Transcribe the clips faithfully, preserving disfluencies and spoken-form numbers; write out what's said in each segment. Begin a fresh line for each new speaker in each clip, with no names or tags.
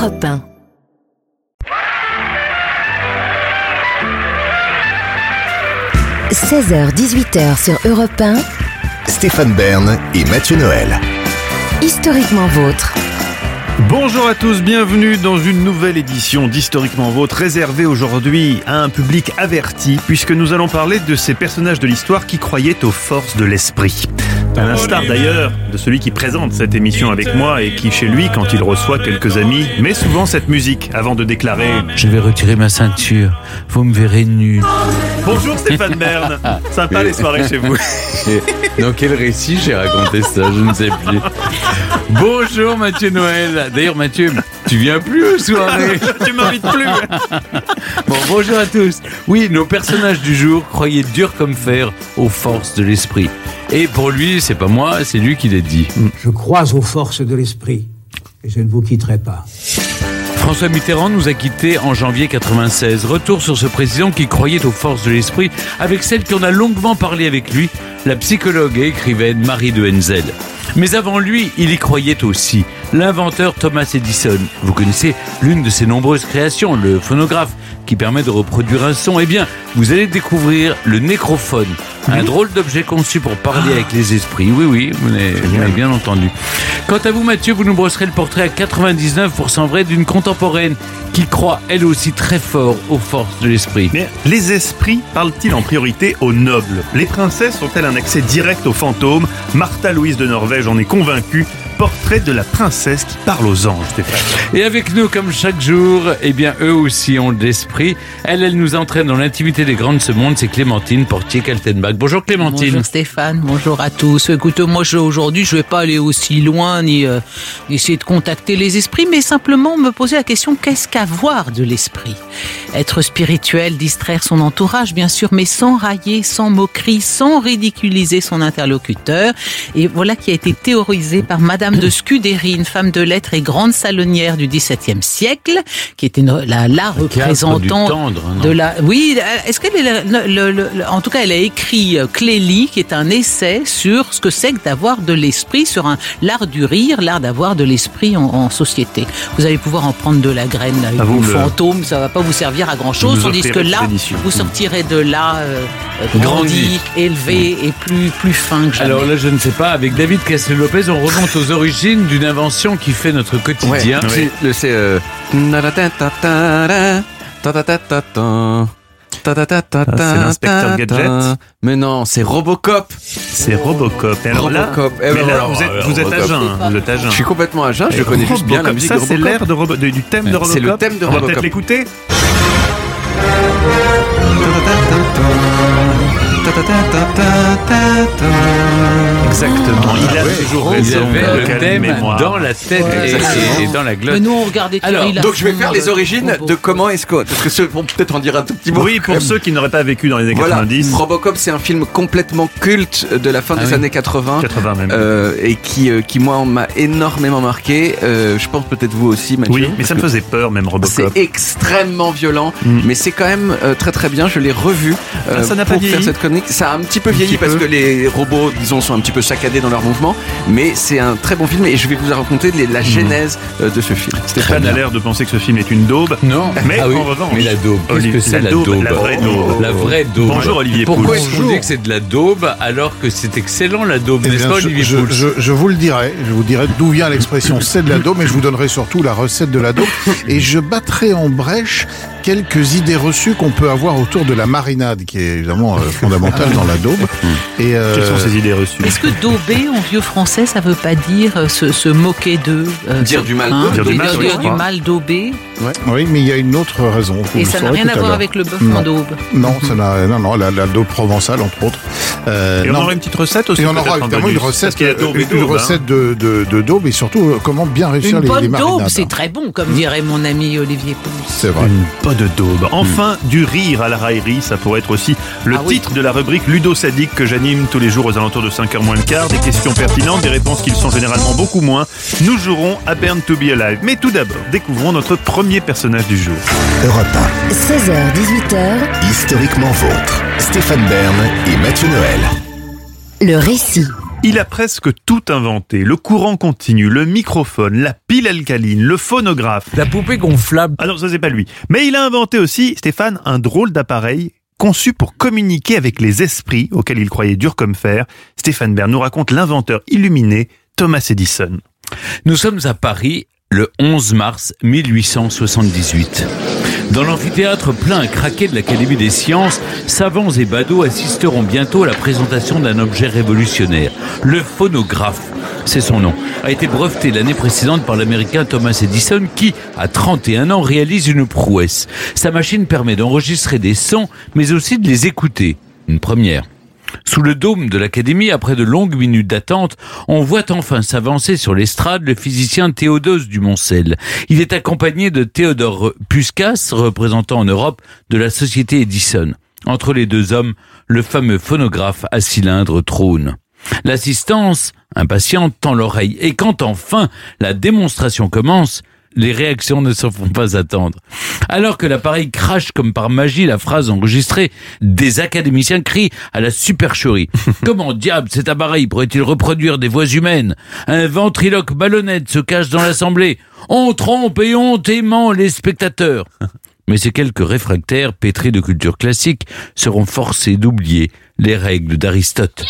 Europe un. seize heures dix-huit heures sur Europe un.
Stéphane Bern et Mathieu Noël.
Historiquement vôtre.
Bonjour à tous, bienvenue dans une nouvelle édition d'Historiquement Vôtre, réservée aujourd'hui à un public averti, puisque nous allons parler de ces personnages de l'histoire qui croyaient aux forces de l'esprit. À l'instar d'ailleurs de celui qui présente cette émission avec moi et qui, chez lui, quand il reçoit quelques amis, met souvent cette musique avant de déclarer «
Je vais retirer ma ceinture, vous me verrez nu. »
Bonjour Stéphane Bern, sympa les soirées chez vous.
Dans quel récit j'ai raconté ça, je ne sais plus. Bonjour Mathieu Noël. D'ailleurs Mathieu, tu viens plus aux soirées.
Tu m'invites plus.
Bon, bonjour à tous. Oui, nos personnages du jour croyaient dur comme fer aux forces de l'esprit. Et pour lui, c'est pas moi, c'est lui qui l'a dit.
Je crois aux forces de l'esprit et je ne vous quitterai pas.
François Mitterrand nous a quittés en janvier quatre-vingt-seize. Retour sur ce président qui croyait aux forces de l'esprit avec celle qui en a longuement parlé avec lui, la psychologue et écrivaine Marie de Henzel. Mais avant lui, il y croyait aussi, l'inventeur Thomas Edison. Vous connaissez l'une de ses nombreuses créations, le phonographe, qui permet de reproduire un son. Eh bien, vous allez découvrir le nécrophone, un drôle d'objet conçu pour parler avec les esprits. Oui, oui, vous l'avez, vous l'avez bien entendu. Quant à vous, Mathieu, vous nous brosserez le portrait à quatre-vingt-dix-neuf pour cent vrai d'une contemporaine qui croit, elle aussi, très fort aux forces de l'esprit.
Mais les esprits parlent-ils en priorité aux nobles ? Les princesses ont-elles un accès direct aux fantômes ? Martha Louise de Norvège en est convaincue. Portrait de la princesse qui parle aux anges, Stéphane.
Et avec nous, comme chaque jour, eh bien, eux aussi ont de l'esprit. Elle, elle nous entraîne dans l'intimité des grands de ce monde, c'est Clémentine Portier-Kaltenbach. Bonjour Clémentine.
Bonjour Stéphane, bonjour à tous. Écoutez, moi je, aujourd'hui, je ne vais pas aller aussi loin, ni euh, essayer de contacter les esprits, mais simplement me poser la question, qu'est-ce qu'avoir de l'esprit ? Être spirituel, distraire son entourage, bien sûr, mais sans railler, sans moquerie, sans ridiculiser son interlocuteur. Et voilà qui a été théorisé par Madame de Scudéry, une femme de lettres et grande salonnière du dix-septième siècle, qui était une, la, la représentante
tendre,
de la. Oui, est-ce qu'elle est le, le, le, en tout cas, elle a écrit Clélie, qui est un essai sur ce que c'est que d'avoir de l'esprit, sur un l'art du rire, l'art d'avoir de l'esprit en, en société. Vous allez pouvoir en prendre de la graine avec
ah,
vos
le...
fantômes, ça va pas vous servir à grand chose, tandis que là, vous sortirez de là euh, grandi, élevé et plus plus fin que jamais.
Alors là, je ne sais pas. Avec David Castel-Lopez, on remonte aux origines d'une invention qui fait notre quotidien.
Ouais, c'est le c'est euh...
c'est l'inspecteur Gadget.
Mais non, c'est Robocop.
C'est Robocop. Et alors
Robocop.
là,
Eh ben
mais là
alors,
vous êtes,
alors,
vous êtes à
Robocop.
jeun, vous êtes à jeun.
Je suis complètement à jeun, je connais juste bien la musique
ça,
de Robocop.
c'est l'air de Robo- de, du thème de Robocop.
C'est le thème de
On va
Robocop.
peut-être l'écouter. Exactement, il a
ouais.
toujours
Il
raison.
avait le
Quelle
thème
mémoire.
dans la tête
Ouais.
et, et dans la glotte.
Mais nous, on regardait
Alors,
Thierry
Donc je vais
Lafond,
faire les
euh,
origines
Bobo.
de comment est-ce que... Parce que ceux vont peut-être en dire un tout petit mot.
Oui, pour ceux qui n'auraient pas vécu dans les années
Voilà,
quatre-vingt-dix.
Robocop, c'est un film complètement culte de la fin
Ah
des
oui.
années quatre-vingts.
quatre-vingts même.
Euh, et qui, euh, qui moi, m'a énormément marqué. Euh, je pense peut-être vous aussi, Mathieu.
Oui, mais ça me
parce que
faisait peur même Robocop.
C'est extrêmement violent,
Mm.
mais c'est quand même euh, très très bien. Je l'ai revu euh,
Ah, ça n'a pas
pour faire
vieilli
cette chronique. Ça a un petit peu
Un
vieilli
petit
parce
peu.
que les robots, disons, sont un petit peu saccadés dans leurs mouvements, mais c'est un très bon film et je vais vous raconter les- la genèse euh, de ce film.
Stéphane a l'air de penser que ce film est une daube.
Non,
Mais
ah oui.
en revanche,
mais la daube, qu'est-ce
Olivier-
que c'est
la
la
daube,
daube,
la vraie daube.
La vraie daube.
Bonjour, Olivier
Pourquoi
Pouls.
est-ce que vous dites que c'est de la daube alors que c'est excellent la daube,
Eh
n'est-ce
bien,
pas
je,
Olivier
je,
Pouls?
je, je vous le dirai, je vous dirai d'où vient l'expression c'est de la daube, mais je vous donnerai surtout la recette de la daube et je battrai en brèche quelques idées reçues qu'on peut avoir autour de la marinade, qui est évidemment euh, fondamentale dans la daube. Et euh,
Quelles sont ces idées reçues ?
Est-ce que dauber en vieux français, ça veut pas dire euh, se, se moquer d'eux euh,
Dire
se-
du mal
hein,
d'eux.
Dire du mal,
dire
oui, je
du
crois.
mal dauber.
Oui, mais il y a une autre raison. Vous
Et
le
ça n'a
saurez
rien
tout
à
à
voir
l'heure.
avec le bœuf
Non.
en daube.
Non, ça n'a, non, non, la, la daube provençale entre autres. Euh,
Et on
non.
aura une petite recette aussi.
Et on
peut-être
aura
en
évidemment
bonus.
une
Parce
recette,
qu'il y a daube et
une,
daube,
une
hein.
recette de, de, de daube et surtout euh, comment bien réussir
Une
les, les
bonne
marinades.
daube, c'est très bon, comme dirait mon ami Olivier Pouls.
C'est vrai.
Une pas de daube. Enfin, du rire à la raillerie, ça pourrait être aussi le
Ah oui.
titre de la rubrique Ludo Sadique que j'anime tous les jours aux alentours de cinq heures moins le quart. Des questions pertinentes, des réponses qui le sont généralement beaucoup moins. Nous jouerons à Burn to be Alive. Mais tout d'abord, découvrons notre premier personnage du jour.
Europe un,
seize heures dix-huit heures,
historiquement vôtre. Stéphane Bern et Mathieu Noël.
le récit.
Il a presque tout inventé. Le courant continu, le microphone, la pile alcaline, le phonographe.
La poupée gonflable.
Ah non, ça c'est pas lui. Mais il a inventé aussi, Stéphane, un drôle d'appareil conçu pour communiquer avec les esprits auxquels il croyait dur comme fer. Stéphane Bern nous raconte l'inventeur illuminé Thomas Edison.
Nous sommes à Paris le onze mars mille huit cent soixante-dix-huit. Dans l'amphithéâtre plein à craquer de l'Académie des sciences, savants et badauds assisteront bientôt à la présentation d'un objet révolutionnaire. Le phonographe, c'est son nom, a été breveté l'année précédente par l'Américain Thomas Edison qui, à trente et un ans, réalise une prouesse. Sa machine permet d'enregistrer des sons, mais aussi de les écouter. Une première. Sous le dôme de l'Académie, après de longues minutes d'attente, on voit enfin s'avancer sur l'estrade le physicien Théodose Dumoncel. Il est accompagné de Théodore Puskas, représentant en Europe de la société Edison. Entre les deux hommes, le fameux phonographe à cylindre trône. L'assistance, impatiente, tend l'oreille. Et quand enfin la démonstration commence, les réactions ne se font pas attendre. Alors que l'appareil crache comme par magie la phrase enregistrée, des académiciens crient à la supercherie. Comment diable cet appareil pourrait-il reproduire des voix humaines? Un ventriloque ballonnette se cache dans l'assemblée. On trompe et on aimant les spectateurs. Mais ces quelques réfractaires, pétris de culture classique, seront forcés d'oublier les règles d'Aristote.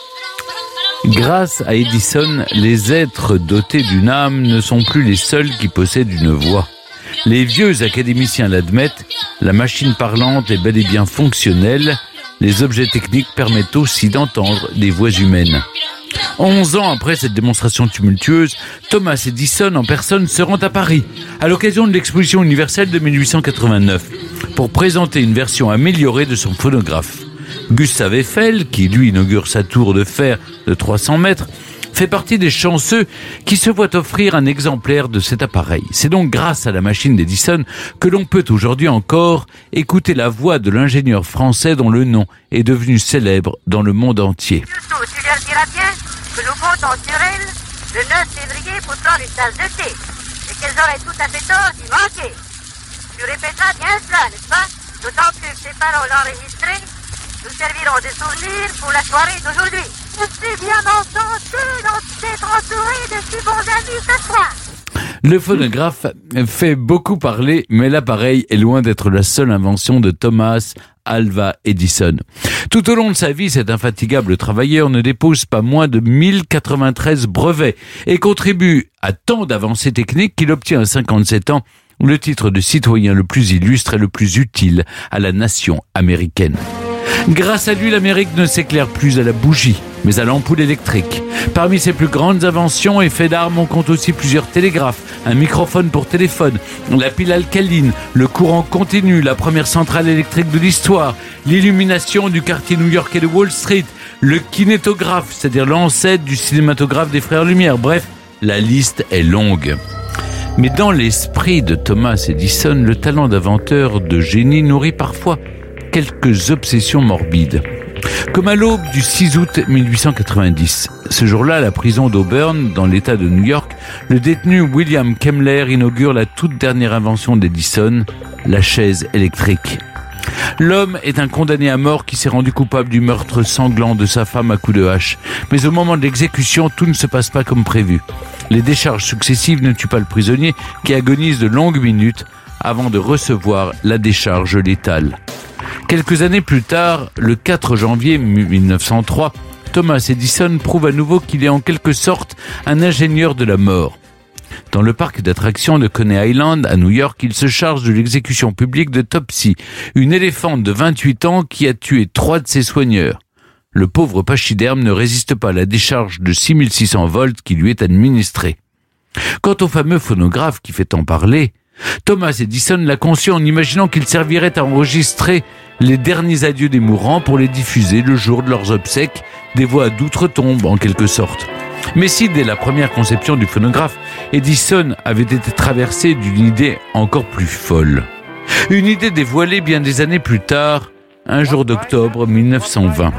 Grâce à Edison, les êtres dotés d'une âme ne sont plus les seuls qui possèdent une voix. Les vieux académiciens l'admettent, la machine parlante est bel et bien fonctionnelle, les objets techniques permettent aussi d'entendre des voix humaines. Onze ans après cette démonstration tumultueuse, Thomas Edison en personne se rend à Paris, à l'occasion de l'exposition universelle de mille huit cent quatre-vingt-neuf, pour présenter une version améliorée de son phonographe. Gustave Eiffel, qui lui inaugure sa tour de fer de trois cents mètres, fait partie des chanceux qui se voient offrir un exemplaire de cet appareil. C'est donc grâce à la machine d'Edison que l'on peut aujourd'hui encore écouter la voix de l'ingénieur français dont le nom est devenu célèbre dans le monde entier.
Surtout, tu leur diras bien que nous comptons sur elles le neuf février pour prendre une tasse de thé et qu'elles auraient tout à fait tort d'y manquer. Tu répéteras bien cela, n'est-ce pas? D'autant plus que ces paroles enregistrées nous serviront de souvenirs pour la soirée d'aujourd'hui. Je suis bien enchanté d'être entouré de si bons amis ce soir.
Le phonographe fait beaucoup parler, mais l'appareil est loin d'être la seule invention de Thomas Alva Edison. Tout au long de sa vie, cet infatigable travailleur ne dépose pas moins de mille quatre-vingt-treize brevets et contribue à tant d'avancées techniques qu'il obtient à cinquante-sept ans le titre de citoyen le plus illustre et le plus utile à la nation américaine. Grâce à lui, l'Amérique ne s'éclaire plus à la bougie, mais à l'ampoule électrique. Parmi ses plus grandes inventions et faits d'armes, on compte aussi plusieurs télégraphes, un microphone pour téléphone, la pile alcaline, le courant continu, la première centrale électrique de l'histoire, l'illumination du quartier new-yorkais de Wall Street, le kinétographe, c'est-à-dire l'ancêtre du cinématographe des Frères Lumière. Bref, la liste est longue. Mais dans l'esprit de Thomas Edison, le talent d'inventeur de génie nourrit parfois quelques obsessions morbides. Comme à l'aube du six août mille huit cent quatre-vingt-dix. Ce jour-là, à la prison d'Auburn, dans l'État de New York, le détenu William Kemmler inaugure la toute dernière invention d'Edison, la chaise électrique. L'homme est un condamné à mort qui s'est rendu coupable du meurtre sanglant de sa femme à coups de hache. Mais au moment de l'exécution, tout ne se passe pas comme prévu. Les décharges successives ne tuent pas le prisonnier qui agonise de longues minutes avant de recevoir la décharge létale. Quelques années plus tard, le quatre janvier mille neuf cent trois, Thomas Edison prouve à nouveau qu'il est en quelque sorte un ingénieur de la mort. Dans le parc d'attractions de Coney Island, à New York, il se charge de l'exécution publique de Topsy, une éléphante de vingt-huit ans qui a tué trois de ses soigneurs. Le pauvre pachyderme ne résiste pas à la décharge de six mille six cents volts qui lui est administrée. Quant au fameux phonographe qui fait tant parler, Thomas Edison l'a conçu en imaginant qu'il servirait à enregistrer les derniers adieux des mourants pour les diffuser le jour de leurs obsèques, des voix d'outre-tombe en quelque sorte. Mais si dès la première conception du phonographe, Edison avait été traversé d'une idée encore plus folle. Une idée dévoilée bien des années plus tard, un jour d'octobre mille neuf cent vingt.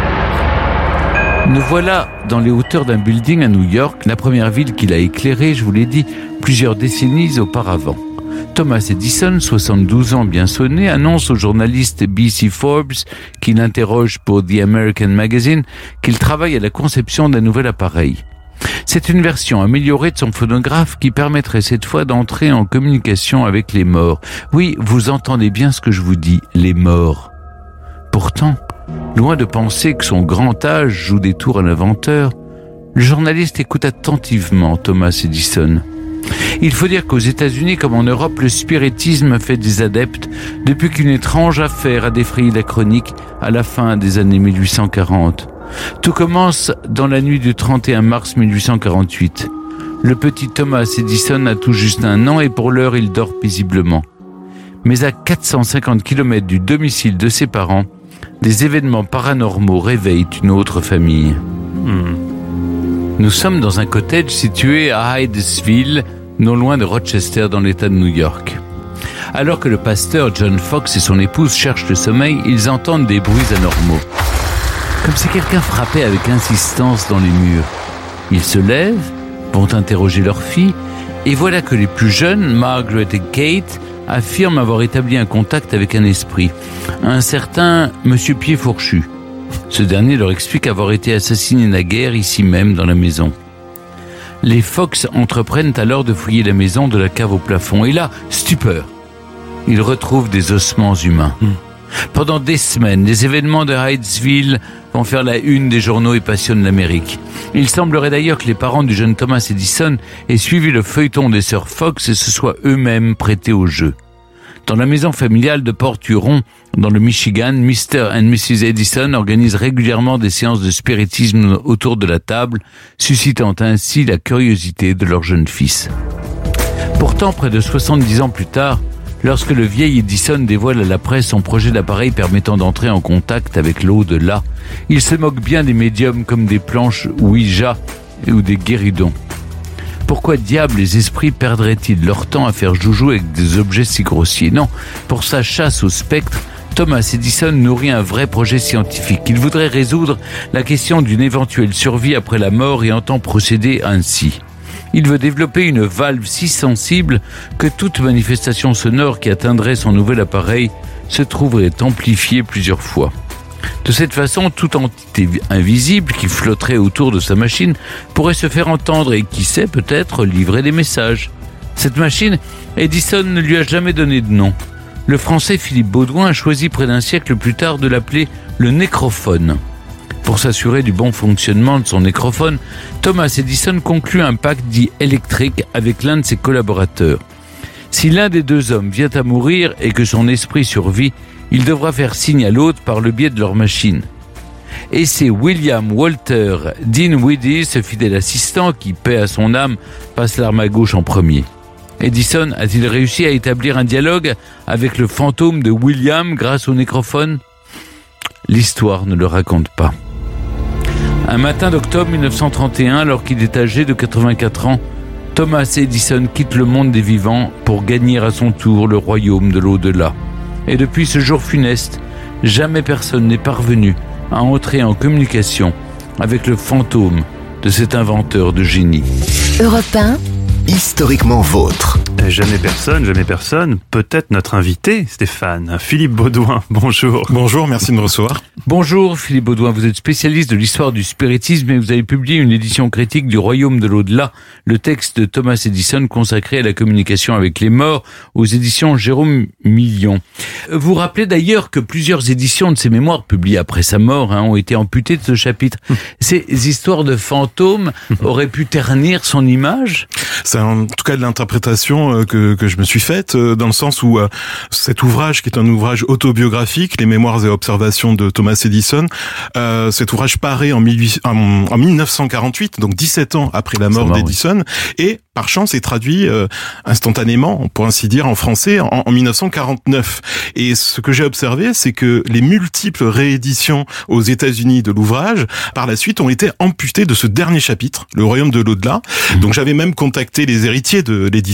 Nous voilà dans les hauteurs d'un building à New York, la première ville qu'il a éclairée, je vous l'ai dit, plusieurs décennies auparavant. Thomas Edison, soixante-douze ans bien sonné, annonce au journaliste B C Forbes, qui l'interroge pour The American Magazine, qu'il travaille à la conception d'un nouvel appareil. C'est une version améliorée de son phonographe qui permettrait cette fois d'entrer en communication avec les morts. Oui, vous entendez bien ce que je vous dis, les morts. Pourtant, loin de penser que son grand âge joue des tours à l'inventeur, le journaliste écoute attentivement Thomas Edison. Il faut dire qu'aux États-Unis comme en Europe, le spiritisme fait des adeptes depuis qu'une étrange affaire a défrayé la chronique à la fin des années mille huit cent quarante. Tout commence dans la nuit du trente et un mars mille huit cent quarante-huit. Le petit Thomas Edison a tout juste un an et pour l'heure il dort paisiblement. Mais à quatre cent cinquante kilomètres du domicile de ses parents, des événements paranormaux réveillent une autre famille. Hmm. Nous sommes dans un cottage situé à Hydesville, non loin de Rochester dans l'État de New York. Alors que le pasteur John Fox et son épouse cherchent le sommeil, ils entendent des bruits anormaux. Comme si quelqu'un frappait avec insistance dans les murs. Ils se lèvent, vont interroger leur fille, et voilà que les plus jeunes, Margaret et Kate, affirment avoir établi un contact avec un esprit, un certain Monsieur Pied Fourchu. Ce dernier leur explique avoir été assassiné naguère ici même dans la maison. Les Fox entreprennent alors de fouiller la maison de la cave au plafond, et là, stupeur, ils retrouvent des ossements humains. Mmh. Pendant des semaines, les événements de Hydesville vont faire la une des journaux et passionnent l'Amérique. Il semblerait d'ailleurs que les parents du jeune Thomas Edison aient suivi le feuilleton des sœurs Fox et se soient eux-mêmes prêtés au jeu. Dans la maison familiale de Port Huron, dans le Michigan, Mister et Missus Edison organisent régulièrement des séances de spiritisme autour de la table, suscitant ainsi la curiosité de leur jeune fils. Pourtant, près de soixante-dix ans plus tard, lorsque le vieil Edison dévoile à la presse son projet d'appareil permettant d'entrer en contact avec l'au-delà, il se moque bien des médiums comme des planches Ouija ou des guéridons. Pourquoi diable les esprits perdraient-ils leur temps à faire joujou avec des objets si grossiers? Non, pour sa chasse au spectre, Thomas Edison nourrit un vrai projet scientifique. Il voudrait résoudre la question d'une éventuelle survie après la mort et entend procéder ainsi. Il veut développer une valve si sensible que toute manifestation sonore qui atteindrait son nouvel appareil se trouverait amplifiée plusieurs fois. De cette façon, toute entité invisible qui flotterait autour de sa machine pourrait se faire entendre et, qui sait, peut-être livrer des messages. Cette machine, Edison ne lui a jamais donné de nom. Le français Philippe Baudouin a choisi près d'un siècle plus tard de l'appeler le nécrophone. Pour s'assurer du bon fonctionnement de son nécrophone, Thomas Edison conclut un pacte dit électrique avec l'un de ses collaborateurs. Si l'un des deux hommes vient à mourir et que son esprit survit, il devra faire signe à l'autre par le biais de leur machine. Et c'est William Walter Dinwiddie, ce fidèle assistant qui, paix à son âme, passe l'arme à gauche en premier. Edison a-t-il réussi à établir un dialogue avec le fantôme de William grâce au nécrophone? L'histoire ne le raconte pas. Un matin d'octobre mille neuf cent trente et un, alors qu'il est âgé de quatre-vingt-quatre ans, Thomas Edison quitte le monde des vivants pour gagner à son tour le royaume de l'au-delà. Et depuis ce jour funeste, jamais personne n'est parvenu à entrer en communication avec le fantôme de cet inventeur de génie.
Europe un,
Historiquement vôtre.
Jamais personne, jamais personne. Peut-être notre invité, Stéphane. Philippe Baudouin, bonjour.
Bonjour, merci de me recevoir.
Bonjour Philippe Baudouin, vous êtes spécialiste de l'histoire du spiritisme et vous avez publié une édition critique du Royaume de l'au-delà, le texte de Thomas Edison consacré à la communication avec les morts aux éditions Jérôme Million. Vous rappelez d'ailleurs que plusieurs éditions de ses mémoires publiées après sa mort hein, ont été amputées de ce chapitre. Ces histoires de fantômes auraient pu ternir son image ?
C'est en tout cas de l'interprétation que, que je me suis faite, dans le sens où euh, cet ouvrage, qui est un ouvrage autobiographique, les mémoires et observations de Thomas Edison, euh, cet ouvrage paraît en, mille huit, en, en mille neuf cent quarante-huit, donc dix-sept ans après la mort d'Edison, oui. Et par chance est traduit euh, instantanément, pour ainsi dire, en français en, en mille neuf cent quarante-neuf. Et ce que j'ai observé, c'est que les multiples rééditions aux États-Unis de l'ouvrage, par la suite, ont été amputées de ce dernier chapitre, le Royaume de l'au-delà. Mmh. Donc j'avais même contacté les héritiers de l'éditeur historique,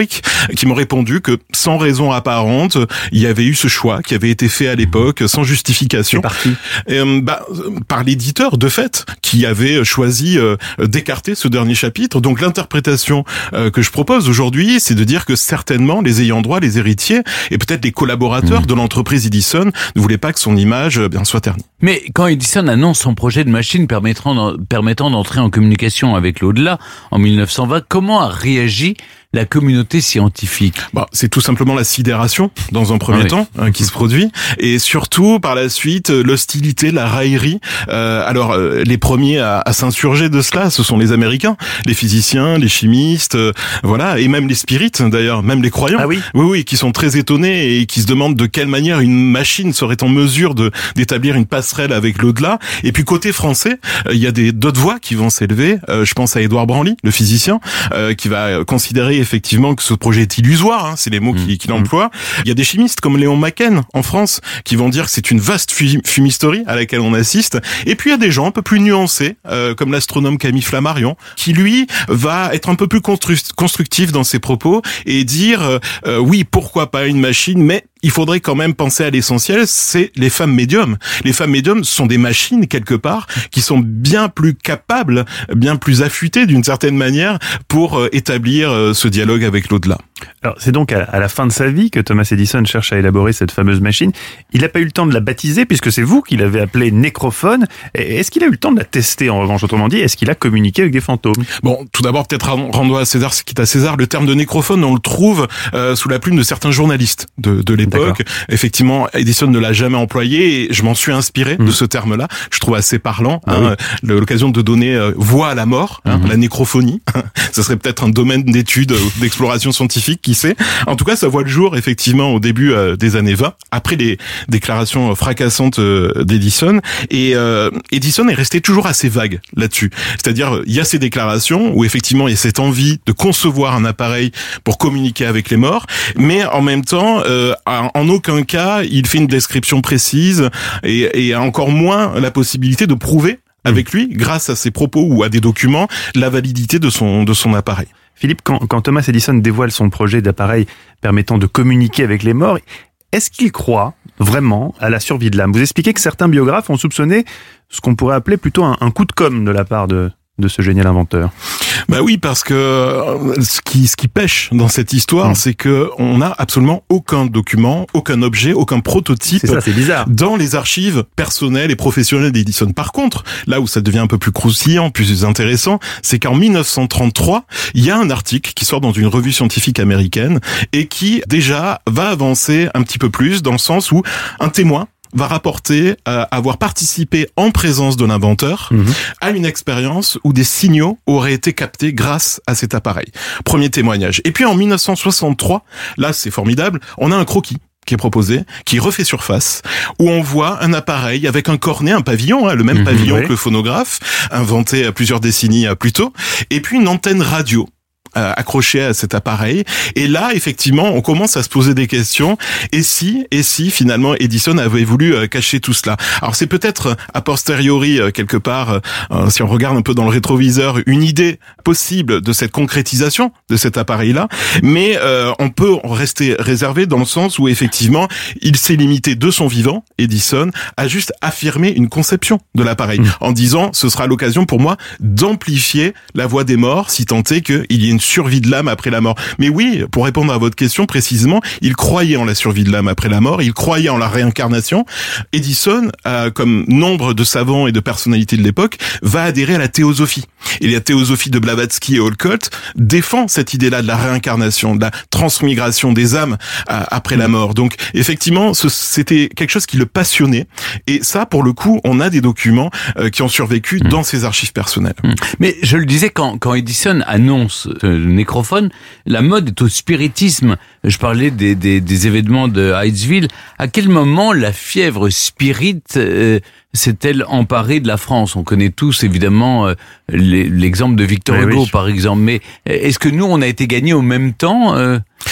historiques qui m'ont répondu que sans raison apparente, il y avait eu ce choix qui avait été fait à l'époque sans justification.
C'est parti.
Euh, bah, par l'éditeur de fait qui avait choisi euh, d'écarter ce dernier chapitre. Donc l'interprétation euh, que je propose aujourd'hui, c'est de dire que certainement les ayants droit, les héritiers et peut-être les collaborateurs mmh. de l'entreprise Edison ne voulaient pas que son image euh, bien soit ternie.
Mais quand Edison annonce son projet de machine permettant, permettant d'entrer en communication avec l'au-delà en mille neuf cent vingt, comment a réagi la communauté scientifique?
Bah, c'est tout simplement la sidération, dans un premier ah oui. temps, hein, qui se produit, et surtout, par la suite, l'hostilité, la raillerie. Euh, alors, euh, les premiers à, à s'insurger de cela, ce sont les Américains, les physiciens, les chimistes, euh, voilà, et même les spirites, d'ailleurs, même les croyants.
Ah oui.
Oui, oui, qui sont très étonnés et qui se demandent de quelle manière une machine serait en mesure de d'établir une passerelle avec l'au-delà. Et puis, côté français, il euh, y a des d'autres voix qui vont s'élever. Euh, je pense à Édouard Branly, le physicien, euh, qui va considérer effectivement que ce projet est illusoire, hein, c'est les mots qu'il, qu'il emploie. Il y a des chimistes comme Léon Macken en France qui vont dire que c'est une vaste fumisterie à laquelle on assiste. Et puis il y a des gens un peu plus nuancés, euh, comme l'astronome Camille Flammarion, qui lui va être un peu plus constru- constructif dans ses propos et dire euh, euh, oui, pourquoi pas une machine, mais il faudrait quand même penser à l'essentiel, c'est les femmes médiums. Les femmes médiums sont des machines, quelque part, qui sont bien plus capables, bien plus affûtées d'une certaine manière pour euh, établir euh, ce dialogue avec l'au-delà.
Alors, c'est donc à la fin de sa vie que Thomas Edison cherche à élaborer cette fameuse machine. Il n'a pas eu le temps de la baptiser puisque c'est vous qui l'avez appelée nécrophone. Est-ce qu'il a eu le temps de la tester en revanche? Autrement dit, est-ce qu'il a communiqué avec des fantômes?
Bon, tout d'abord, peut-être rendons à César ce qui est à César. Le terme de nécrophone, on le trouve euh, sous la plume de certains journalistes de, de l'époque. D'accord. Effectivement, Edison ne l'a jamais employé et je m'en suis inspiré mmh. de ce terme-là. Je trouve assez parlant. Ah hein, oui. L'occasion de donner euh, voix à la mort, hein, mmh. la nécrophonie. Ce serait peut-être un domaine d'étude, d'exploration scientifique, qui sait. En tout cas, ça voit le jour, effectivement, au début euh, des années vingt, après les déclarations fracassantes euh, d'Edison. Et euh, Edison est resté toujours assez vague là-dessus. C'est-à-dire, il y a ces déclarations où, effectivement, il y a cette envie de concevoir un appareil pour communiquer avec les morts, mais en même temps, euh, en aucun cas, il fait une description précise et, et encore moins la possibilité de prouver avec lui, grâce à ses propos ou à des documents, la validité de son, de son appareil.
Philippe, quand, quand Thomas Edison dévoile son projet d'appareil permettant de communiquer avec les morts, est-ce qu'il croit vraiment à la survie de l'âme? Vous expliquez que certains biographes ont soupçonné ce qu'on pourrait appeler plutôt un, un coup de com' de la part de, de ce génial inventeur.
Bah oui, parce que ce qui ce qui pêche dans cette histoire, mmh. c'est que on n'a absolument aucun document, aucun objet, aucun prototype
c'est ça, c'est bizarre.
dans les archives personnelles et professionnelles d'Edison. Par contre, là où ça devient un peu plus croustillant, plus intéressant, c'est qu'en mille neuf cent trente-trois, il y a un article qui sort dans une revue scientifique américaine et qui déjà va avancer un petit peu plus dans le sens où un témoin va rapporter euh, avoir participé en présence de l'inventeur mmh. à une expérience où des signaux auraient été captés grâce à cet appareil. Premier témoignage. Et puis en mille neuf cent soixante-trois, là c'est formidable, on a un croquis qui est proposé, qui refait surface, où on voit un appareil avec un cornet, un pavillon, hein, le même mmh, pavillon oui. que le phonographe, inventé à plusieurs décennies plus tôt, et puis une antenne radio Euh, accroché à cet appareil. Et là, effectivement, on commence à se poser des questions. Et si, et si, finalement, Edison avait voulu euh, cacher tout cela? Alors, c'est peut-être a posteriori, euh, quelque part, euh, si on regarde un peu dans le rétroviseur, une idée possible de cette concrétisation de cet appareil-là. Mais euh, on peut rester réservé dans le sens où, effectivement, il s'est limité de son vivant, Edison, à juste affirmer une conception de l'appareil, mmh. en disant, ce sera l'occasion pour moi d'amplifier la voix des morts, si tant est qu'il y ait une survie de l'âme après la mort. Mais oui, pour répondre à votre question précisément, il croyait en la survie de l'âme après la mort, il croyait en la réincarnation. Edison, euh, comme nombre de savants et de personnalités de l'époque, va adhérer à la théosophie. Et la théosophie de Blavatsky et Olcott défend cette idée-là de la réincarnation, de la transmigration des âmes euh, après la mort. Donc effectivement, ce, c'était quelque chose qui le passionnait. Et ça, pour le coup, on a des documents euh, qui ont survécu mmh. dans ses archives personnelles.
Mmh. Mais je le disais, quand, quand Edison annonce le nécrophone, la mode est au spiritisme. Je parlais des, des, des événements de Hydesville. À quel moment la fièvre spirit euh, s'est-elle emparée de la France? On connaît tous évidemment euh, l'exemple de Victor Hugo, oui. par exemple. Mais est-ce que nous, on a été gagnés au même temps euh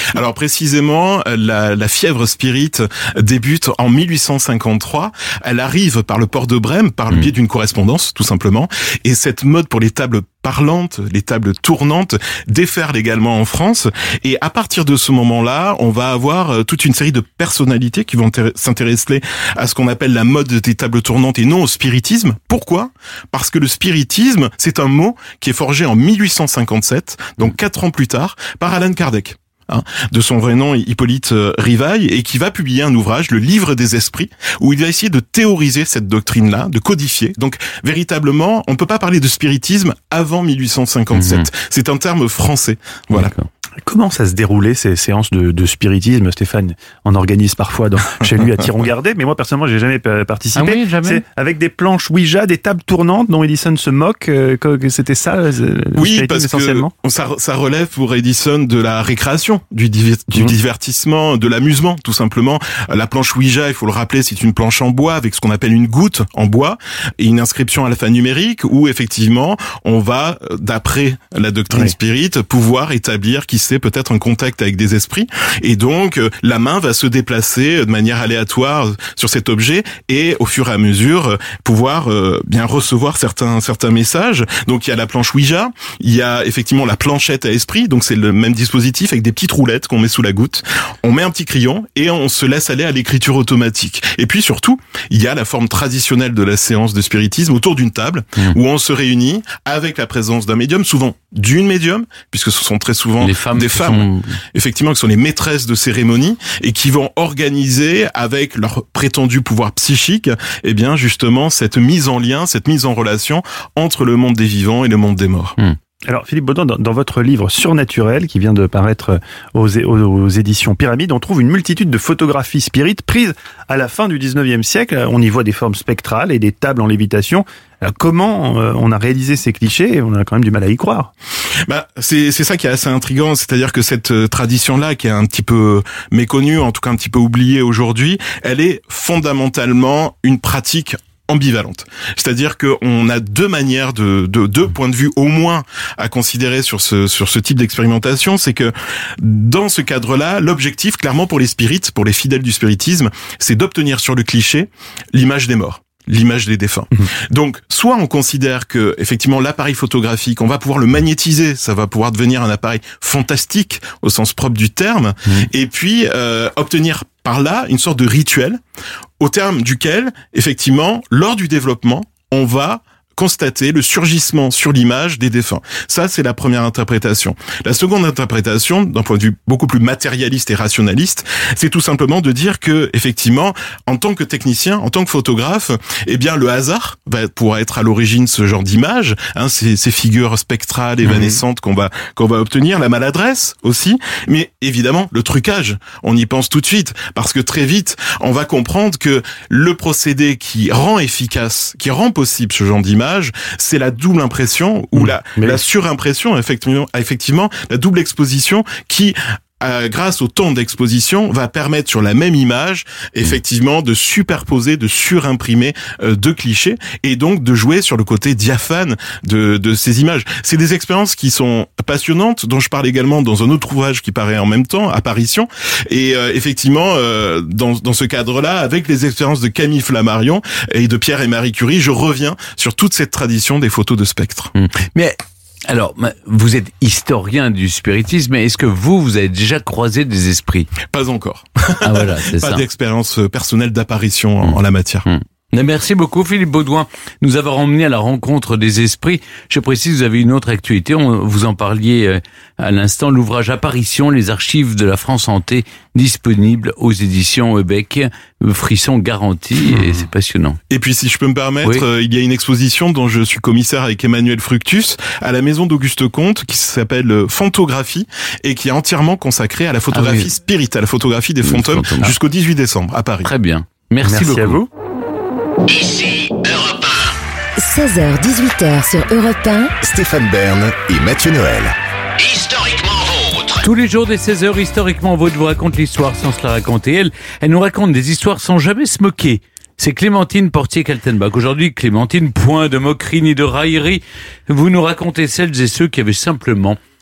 Alors précisément, la, la fièvre spirit débute en mille huit cent cinquante-trois. Elle arrive par le port de Brême, par le biais d'une correspondance, tout simplement. Et cette mode pour les tables parlantes, les tables tournantes, déferle également en France. Et à partir de ce moment-là, on va avoir toute une série de personnalités qui vont s'intéresser à ce qu'on appelle la mode des tables tournantes et non au spiritisme. Pourquoi ? Parce que le spiritisme, c'est un mot qui est forgé en mille huit cent cinquante-sept, donc quatre ans plus tard, par Allan Kardec. Hein, de son vrai nom Hippolyte Rivail, et qui va publier un ouvrage, le Livre des Esprits, où il va essayer de théoriser cette doctrine-là, de codifier. Donc, véritablement, on ne peut pas parler de spiritisme avant mille huit cent cinquante-sept. Mmh. C'est un terme français. Voilà.
D'accord. Comment ça se déroulait ces séances de, de spiritisme, Stéphane? On organise parfois dans, chez lui à Thiron-Gardais, mais moi personnellement j'ai jamais participé.
Ah oui, jamais.
C'est avec des planches Ouija, des tables tournantes dont Edison se moque. Euh, c'était ça le
oui, parce
essentiellement.
que ça, ça relève pour Edison de la récréation, du, div du mmh. divertissement, de l'amusement, tout simplement. La planche Ouija, il faut le rappeler, c'est une planche en bois avec ce qu'on appelle une goutte en bois et une inscription alphanumérique où effectivement on va, d'après la doctrine oui. spirit, pouvoir établir qui c'est peut-être un contact avec des esprits, et donc euh, la main va se déplacer de manière aléatoire sur cet objet et au fur et à mesure euh, pouvoir euh, bien recevoir certains certains messages. Donc il y a la planche Ouija, il y a effectivement la planchette à esprit, donc c'est le même dispositif avec des petites roulettes qu'on met sous la goutte. On met un petit crayon et on se laisse aller à l'écriture automatique. Et puis surtout, il y a la forme traditionnelle de la séance de spiritisme autour d'une table mmh. où on se réunit avec la présence d'un médium, souvent d'une médium, puisque ce sont très souvent
les femmes
des femmes,
sont...
effectivement, qui sont les maîtresses de cérémonie et qui vont organiser avec leur prétendu pouvoir psychique, eh bien, justement, cette mise en lien, cette mise en relation entre le monde des vivants et le monde des morts.
Mmh. Alors Philippe Baudouin, dans, dans votre livre Surnaturel, qui vient de paraître aux, aux, aux éditions Pyramide, on trouve une multitude de photographies spirites prises à la fin du dix-neuvième siècle. On y voit des formes spectrales et des tables en lévitation. Alors, comment euh, on a réalisé ces clichés? On a quand même du mal à y croire.
Bah, c'est c'est ça qui est assez intriguant, c'est-à-dire que cette euh, tradition-là, qui est un petit peu méconnue, en tout cas un petit peu oubliée aujourd'hui, elle est fondamentalement une pratique ambivalente. C'est-à-dire qu'on a deux manières de, de, deux points de vue au moins à considérer sur ce, sur ce type d'expérimentation. C'est que dans ce cadre-là, l'objectif, clairement pour les spirites, pour les fidèles du spiritisme, c'est d'obtenir sur le cliché l'image des morts, l'image des défunts. Mmh. Donc, soit on considère que, effectivement, l'appareil photographique, on va pouvoir le magnétiser, ça va pouvoir devenir un appareil fantastique au sens propre du terme, mmh. et puis euh, obtenir par là une sorte de rituel au terme duquel, effectivement, lors du développement, on va constater le surgissement sur l'image des défunts. Ça, c'est la première interprétation. La seconde interprétation, d'un point de vue beaucoup plus matérialiste et rationaliste, c'est tout simplement de dire que, effectivement, en tant que technicien, en tant que photographe, eh bien, le hasard va pouvoir être à l'origine de ce genre d'image, hein, ces, ces figures spectrales, évanescentes mmh. qu'on va, qu'on va obtenir, la maladresse aussi, mais évidemment, le trucage. On y pense tout de suite, parce que très vite, on va comprendre que le procédé qui rend efficace, qui rend possible ce genre d'image, c'est la double impression ou mmh, la, la surimpression, effectivement, effectivement, la double exposition qui, euh, grâce au temps d'exposition, va permettre sur la même image, effectivement, de superposer, de surimprimer euh, deux clichés et donc de jouer sur le côté diaphane de, de ces images. C'est des expériences qui sont passionnantes, dont je parle également dans un autre ouvrage qui paraît en même temps, Apparition. Et euh, effectivement, euh, dans, dans ce cadre-là, avec les expériences de Camille Flammarion et de Pierre et Marie Curie, je reviens sur toute cette tradition des photos de spectres.
Mmh. Mais alors, vous êtes historien du spiritisme, mais est-ce que vous, vous avez déjà croisé des esprits?
Pas encore.
Ah voilà, c'est ça.
Pas d'expérience personnelle d'apparition en, mmh. en la matière.
Mmh. Merci beaucoup Philippe Baudouin de nous avoir emmené à la rencontre des esprits. Je précise, vous avez une autre actualité, on, vous en parliez à l'instant, l'ouvrage Apparition, les archives de la France hantée, disponible aux éditions Heubec, frisson garanti, et c'est passionnant.
Et puis si je peux me permettre,
oui.
euh, il y a une exposition dont je suis commissaire avec Emmanuel Fructus à la maison d'Auguste Comte qui s'appelle Phantographie et qui est entièrement consacrée à la photographie ah oui. spirit, à la photographie des fantômes, fantômes jusqu'au dix-huit décembre à Paris.
Très bien. Merci,
Merci
beaucoup.
à vous.
Ici Europe un.
seize heures dix-huit heures sur Europe un.
Stéphane Bern et Mathieu Noël.
Historiquement vôtre.
Tous les jours des seize heures, Historiquement Vôtre vous raconte l'histoire sans se la raconter. Elle, elle nous raconte des histoires sans jamais se moquer. C'est Clémentine Portier-Kaltenbach. Aujourd'hui, Clémentine, point de moquerie ni de raillerie. Vous nous racontez celles et ceux qui avaient simplement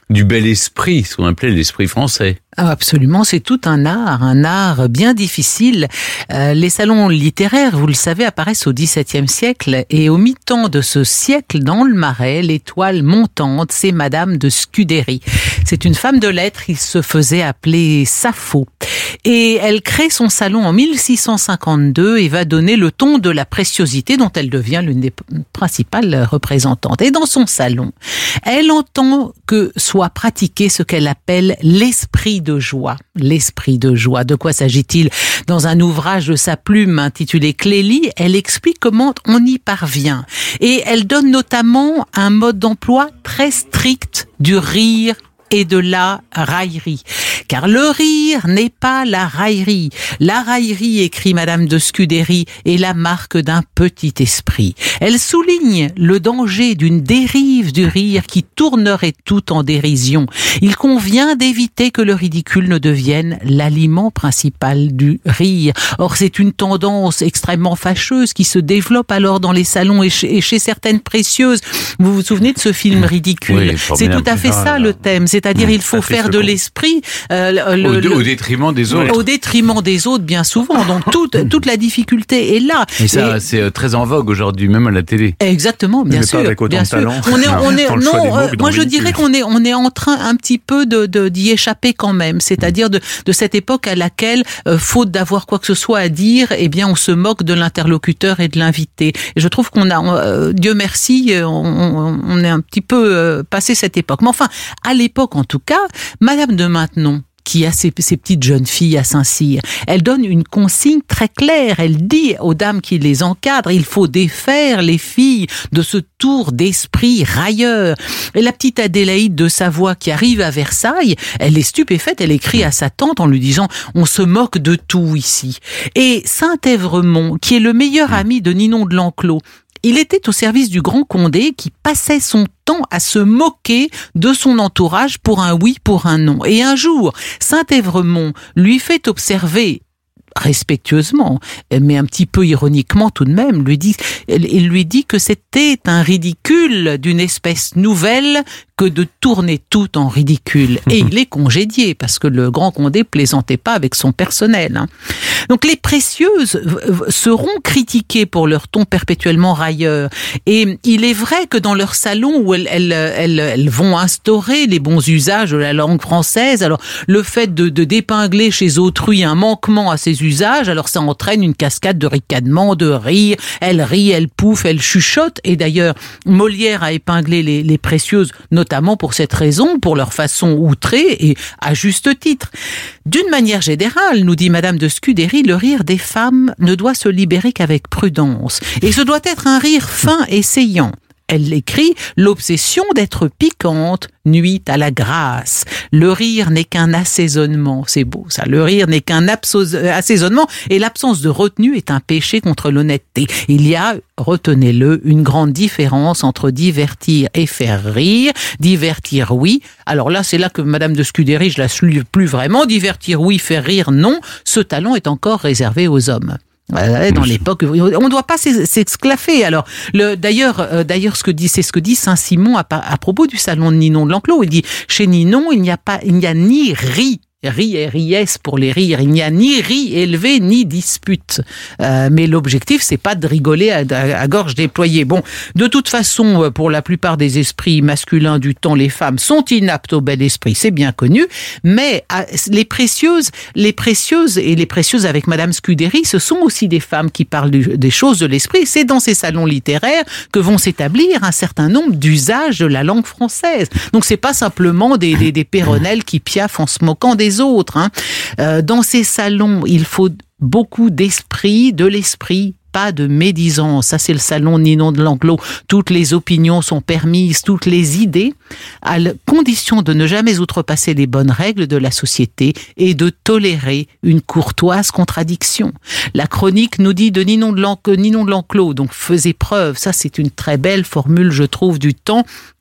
du bel esprit, ce qu'on appelait l'esprit français.
Ah, absolument, c'est tout un art, un art bien difficile. Euh, les salons littéraires, vous le savez, apparaissent au dix-septième siècle et au mi-temps de ce siècle, dans le Marais, l'étoile montante, c'est Madame de Scudéry. C'est une femme de lettres, il se faisait appeler Sappho. Et elle crée son salon en mille six cent cinquante-deux et va donner le ton de la préciosité dont elle devient l'une des principales représentantes. Et dans son salon, elle entend que soit pratiqué ce qu'elle appelle l'esprit de joie. L'esprit de joie. De quoi s'agit-il? Dans un ouvrage de sa plume intitulé Clélie, elle explique comment on y parvient. Et elle donne notamment un mode d'emploi très strict du rire et de la raillerie. Car le rire n'est pas la raillerie. La raillerie, écrit Madame de Scudéry, est la marque d'un petit esprit. Elle souligne le danger d'une dérive du rire qui tournerait tout en dérision. Il convient d'éviter que le ridicule ne devienne l'aliment principal du rire. Or, c'est une tendance extrêmement fâcheuse qui se développe alors dans les salons et chez, et chez certaines précieuses. Vous vous souvenez de ce film Ridicule?
Oui,
c'est tout à fait ça
ah,
le thème. C'est-à-dire, il faut faire de l'esprit euh, le,
au, au détriment des autres.
Au détriment des autres, bien souvent. Donc toute toute la difficulté est là.
Et ça, et c'est très en vogue aujourd'hui, même à la télé.
Exactement, bien
Mais
sûr.
pas avec autant
bien
de
sûr.
talent.
On est, on est,
Dans le
non.
choix des mots
Euh,
que dans
moi,
le
je
ridicule.
dirais qu'on est, on est en train un petit peu de, de d'y échapper quand même. C'est-à-dire de de cette époque à laquelle, euh, faute d'avoir quoi que ce soit à dire, eh bien, on se moque de l'interlocuteur et de l'invité. Et je trouve qu'on a, euh, Dieu merci, on, on, on est un petit peu euh, passé cette époque. Mais enfin, à l'époque, en tout cas, Madame de Maintenon, qui a ses, ses petites jeunes filles à Saint-Cyr, elle donne une consigne très claire. Elle dit aux dames qui les encadrent, il faut défaire les filles de ce tour d'esprit railleur. Et la petite Adélaïde de Savoie qui arrive à Versailles, elle est stupéfaite, elle écrit à sa tante en lui disant « On se moque de tout ici ». Et Saint-Évremont, qui est le meilleur ami de Ninon de l'Enclos, il était au service du Grand Condé qui passait son temps à se moquer de son entourage pour un oui, pour un non. Et un jour, Saint-Évremont lui fait observer respectueusement, mais un petit peu ironiquement tout de même, lui dit, il lui dit que c'était un ridicule d'une espèce nouvelle que de tourner tout en ridicule. Et il est congédié, parce que le Grand Condé plaisantait pas avec son personnel. Hein. Donc les précieuses seront critiquées pour leur ton perpétuellement railleur. Et il est vrai que dans leur salon où elles, elles, elles, elles vont instaurer les bons usages de la langue française, alors le fait de, de d'épingler chez autrui un manquement à ces usages, alors ça entraîne une cascade de ricanements, de rires. Elle rit, elle pouffe, elle chuchote. Et d'ailleurs, Molière a épinglé les, les précieuses, notamment pour cette raison, pour leur façon outrée et à juste titre. D'une manière générale, nous dit Madame de Scudéry, le rire des femmes ne doit se libérer qu'avec prudence. Et ce doit être un rire fin et saillant. Elle écrit « L'obsession d'être piquante nuit à la grâce. Le rire n'est qu'un assaisonnement. » C'est beau ça. Le rire n'est qu'un abso- assaisonnement et l'absence de retenue est un péché contre l'honnêteté. Il y a, retenez-le, une grande différence entre divertir et faire rire. Divertir, oui. Alors là, c'est là que Madame de Scudéry, je la suis plus vraiment. Divertir, oui. Faire rire, non. Ce talent est encore réservé aux hommes. Dans l'époque, on ne doit pas s'esclaffer. Alors, le, d'ailleurs, euh, d'ailleurs, ce que dit, c'est ce que dit Saint-Simon à, à propos du salon de Ninon de l'Enclos. Il dit, chez Ninon, il n'y a pas, il n'y a ni ri. Ri et riès pour les rires. Il n'y a ni ri élevé ni dispute. Euh, mais l'objectif, c'est pas de rigoler à, à, à gorge déployée. Bon, de toute façon, pour la plupart des esprits masculins du temps, les femmes sont inaptes au bel esprit, c'est bien connu. Mais à, les précieuses, les précieuses et les précieuses avec Madame Scudéry, ce sont aussi des femmes qui parlent du, des choses de l'esprit. C'est dans ces salons littéraires que vont s'établir un certain nombre d'usages de la langue française. Donc c'est pas simplement des, des, des péronnelles qui piaffent en se moquant des autres. Hein. Euh, dans ces salons, il faut beaucoup d'esprit, de l'esprit, pas de médisance. Ça, c'est le salon Ninon de l'Enclos. Toutes les opinions sont permises, toutes les idées, à la condition de ne jamais outrepasser les bonnes règles de la société et de tolérer une courtoise contradiction. La chronique nous dit de Ninon de l'Enclos, Ninon de l'Enclos donc faisait preuve, ça c'est une très belle formule, je trouve, du temps.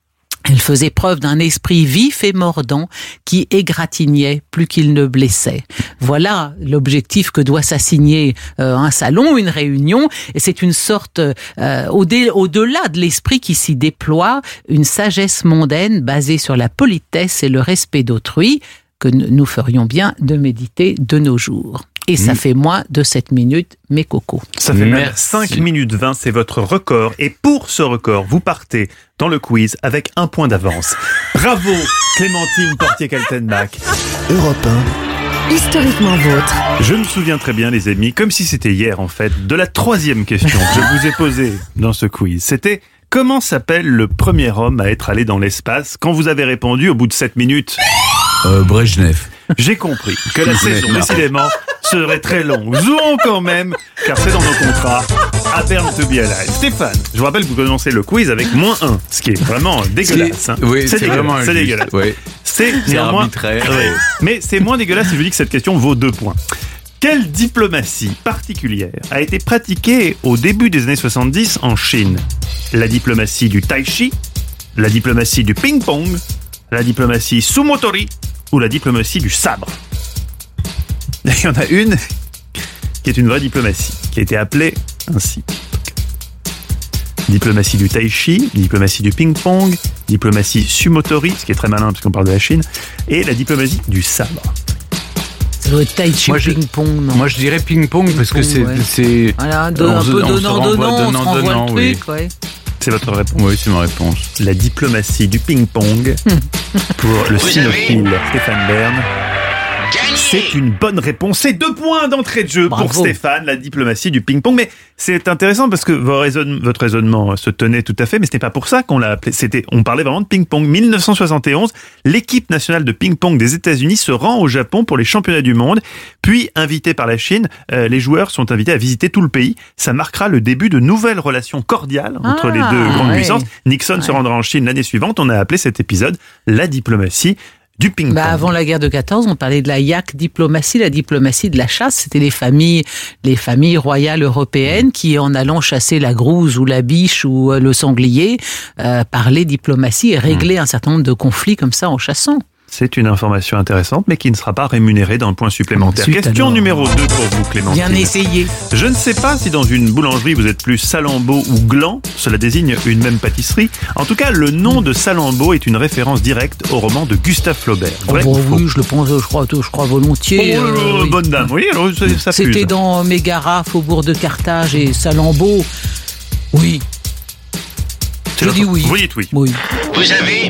Elle faisait preuve d'un esprit vif et mordant qui égratignait plus qu'il ne blessait. Voilà l'objectif que doit s'assigner euh, un salon, une réunion. Et c'est une sorte, euh, au-dé- au-delà de l'esprit qui s'y déploie, une sagesse mondaine basée sur la politesse et le respect d'autrui que nous ferions bien de méditer de nos jours. Et ça mmh. fait moins de sept minutes, mes cocos.
Ça fait même cinq minutes vingt, c'est votre record. Et pour ce record, vous partez dans le quiz avec un point d'avance. Bravo, Clémentine Portier-Kaltenbach.
Europe un, historiquement vôtre.
Je me souviens très bien, les amis, comme si c'était hier en fait, de la troisième question que je vous ai posée dans ce quiz. C'était: comment s'appelle le premier homme à être allé dans l'espace? Quand vous avez répondu au bout de sept minutes,
euh, Brejnev.
J'ai compris que la saison, décidément, serait très longue. Zoom quand même, car c'est dans nos contrats. À Berne to be alive. Stéphane, je vous rappelle que vous commencez le quiz avec moins un, ce qui est vraiment dégueulasse. Hein.
Oui,
c'est,
c'est
dégueulasse,
vraiment
c'est dégueulasse.
Oui.
C'est,
c'est
néanmoins
arbitraire.
Oui. Mais c'est moins dégueulasse si je vous dis que cette question vaut deux points. Quelle diplomatie particulière a été pratiquée au début des années soixante-dix en Chine? La diplomatie du tai chi, la diplomatie du ping-pong, la diplomatie sumotori ou la diplomatie du sabre? Il y en a une qui est une vraie diplomatie, qui a été appelée ainsi. Diplomatie du tai chi, diplomatie du ping-pong, diplomatie sumotori, ce qui est très malin parce qu'on parle de la Chine, et la diplomatie du sabre.
Ça doit être tai chi, ping-pong, non?
Moi, je dirais ping-pong parce que c'est...
Ouais.
c'est
voilà, don, un peu donnant-donnant, on se renvoie le truc,
oui.
ouais.
C'est votre réponse?
Oui, c'est ma réponse.
La diplomatie du ping-pong pour le cynophile Stéphane Bern. C'est une bonne réponse. C'est deux points d'entrée de jeu. Bravo. Pour Stéphane, la diplomatie du ping-pong. Mais c'est intéressant parce que votre raisonnement, votre raisonnement se tenait tout à fait, mais ce n'est pas pour ça qu'on l'a appelé. C'était, on parlait vraiment de ping-pong. dix-neuf cent soixante et onze, l'équipe nationale de ping-pong des États-Unis se rend au Japon pour les championnats du monde. Puis, invité par la Chine, euh, les joueurs sont invités à visiter tout le pays. Ça marquera le début de nouvelles relations cordiales entre ah, les deux grandes ouais. puissances. Nixon ouais. se rendra en Chine l'année suivante. On a appelé cet épisode la diplomatie du ping-pong.
Bah avant la guerre de quatorze, on parlait de la yak diplomatie, la diplomatie de la chasse. C'était les familles, les familles royales européennes qui, en allant chasser la grouze ou la biche ou le sanglier, euh, parlaient diplomatie et réglaient mmh. un certain nombre de conflits comme ça en chassant.
C'est une information intéressante, mais qui ne sera pas rémunérée d'un point supplémentaire. Ensuite, Question alors... numéro deux pour vous, Clémentine.
Bien essayé.
Je ne sais pas si dans une boulangerie vous êtes plus Salammbô ou Gland. Cela désigne une même pâtisserie. En tout cas, le nom de Salammbô est une référence directe au roman de Gustave Flaubert.
Vrai oh, bon, oui, je le pense, je crois, je crois volontiers.
Oh, euh, oui. Bonne dame, oui, alors ça, ça
C'était
fuse.
Dans Mégara, Faubourg de Carthage et Salammbô. Oui.
C'est
je dis oui.
Vous dites oui.
Oui.
Vous avez...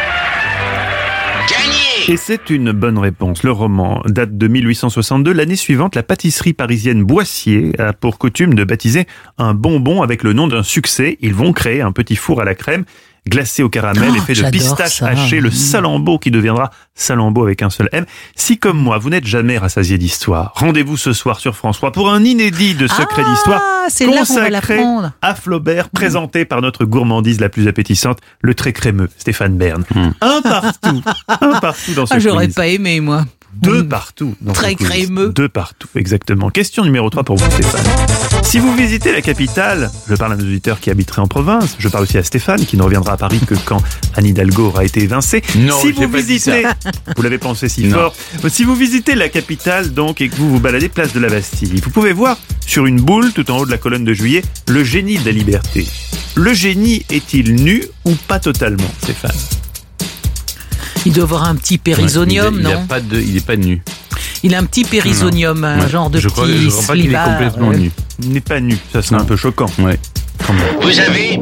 Et c'est une bonne réponse. Le roman date de mille huit cent soixante-deux. L'année suivante, la pâtisserie parisienne Boissier a pour coutume de baptiser un bonbon avec le nom d'un succès. Ils vont créer un petit four à la crème glacé au caramel
oh,
et fait de pistache hachée, le Salammbô qui deviendra Salammbô avec un seul M. Si comme moi, vous n'êtes jamais rassasié d'histoire, rendez-vous ce soir sur France trois pour un inédit de Secrets
ah,
d'Histoire
c'est
consacré
là
à Flaubert, mmh. présenté par notre gourmandise la plus appétissante, le très crémeux Stéphane Bern. Mmh. Un partout, un partout dans ce
ah, J'aurais
quiz.
pas aimé, moi.
Deux partout. Dans
Très crémeux.
Deux partout, exactement. Question numéro trois pour vous, Stéphane. Si vous visitez la capitale, je parle à nos auditeurs qui habiteraient en province, je parle aussi à Stéphane, qui ne reviendra à Paris que quand Anne Hidalgo aura été évincée.
Non,
si vous
pas
visitez, vous l'avez pensé si non. fort, si vous visitez la capitale, donc, et que vous vous baladez place de la Bastille, vous pouvez voir sur une boule, tout en haut de la colonne de Juillet, le génie de la liberté. Le génie est-il nu ou pas totalement, Stéphane?
Il doit avoir un petit périsonium,
ouais, il a, il
non
a pas de, il n'est pas nu.
Il a un petit périsonium, un ouais. genre de
je
petit
crois, je crois pas qu'il est complètement
ouais.
nu.
Il n'est pas nu, ça serait non. un peu choquant.
Ouais.
Vous avez...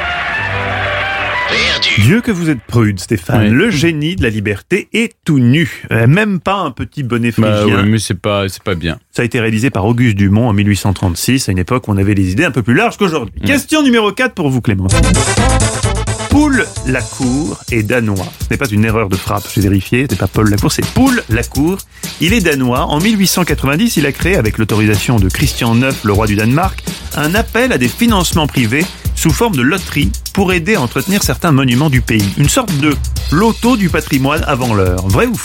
perdu.
Dieu que vous êtes prude, Stéphane. Ouais. Le génie de la liberté est tout nu. Même pas un petit bonnet phrygien.
Bah ouais, mais c'est pas, c'est pas bien.
Ça a été réalisé par Auguste Dumont en mille huit cent trente-six, à une époque où on avait les idées un peu plus larges qu'aujourd'hui. Ouais. Question numéro quatre pour vous, Clémentine. Paul Lacour est danois. Ce n'est pas une erreur de frappe, j'ai vérifié, ce n'est pas Paul Lacour, c'est Paul Lacour. Il est danois. En mille huit cent quatre-vingt-dix, il a créé, avec l'autorisation de Christian neuf, le roi du Danemark, un appel à des financements privés sous forme de loterie pour aider à entretenir certains monuments du pays. Une sorte de loto du patrimoine avant l'heure. Vrai ou faux ?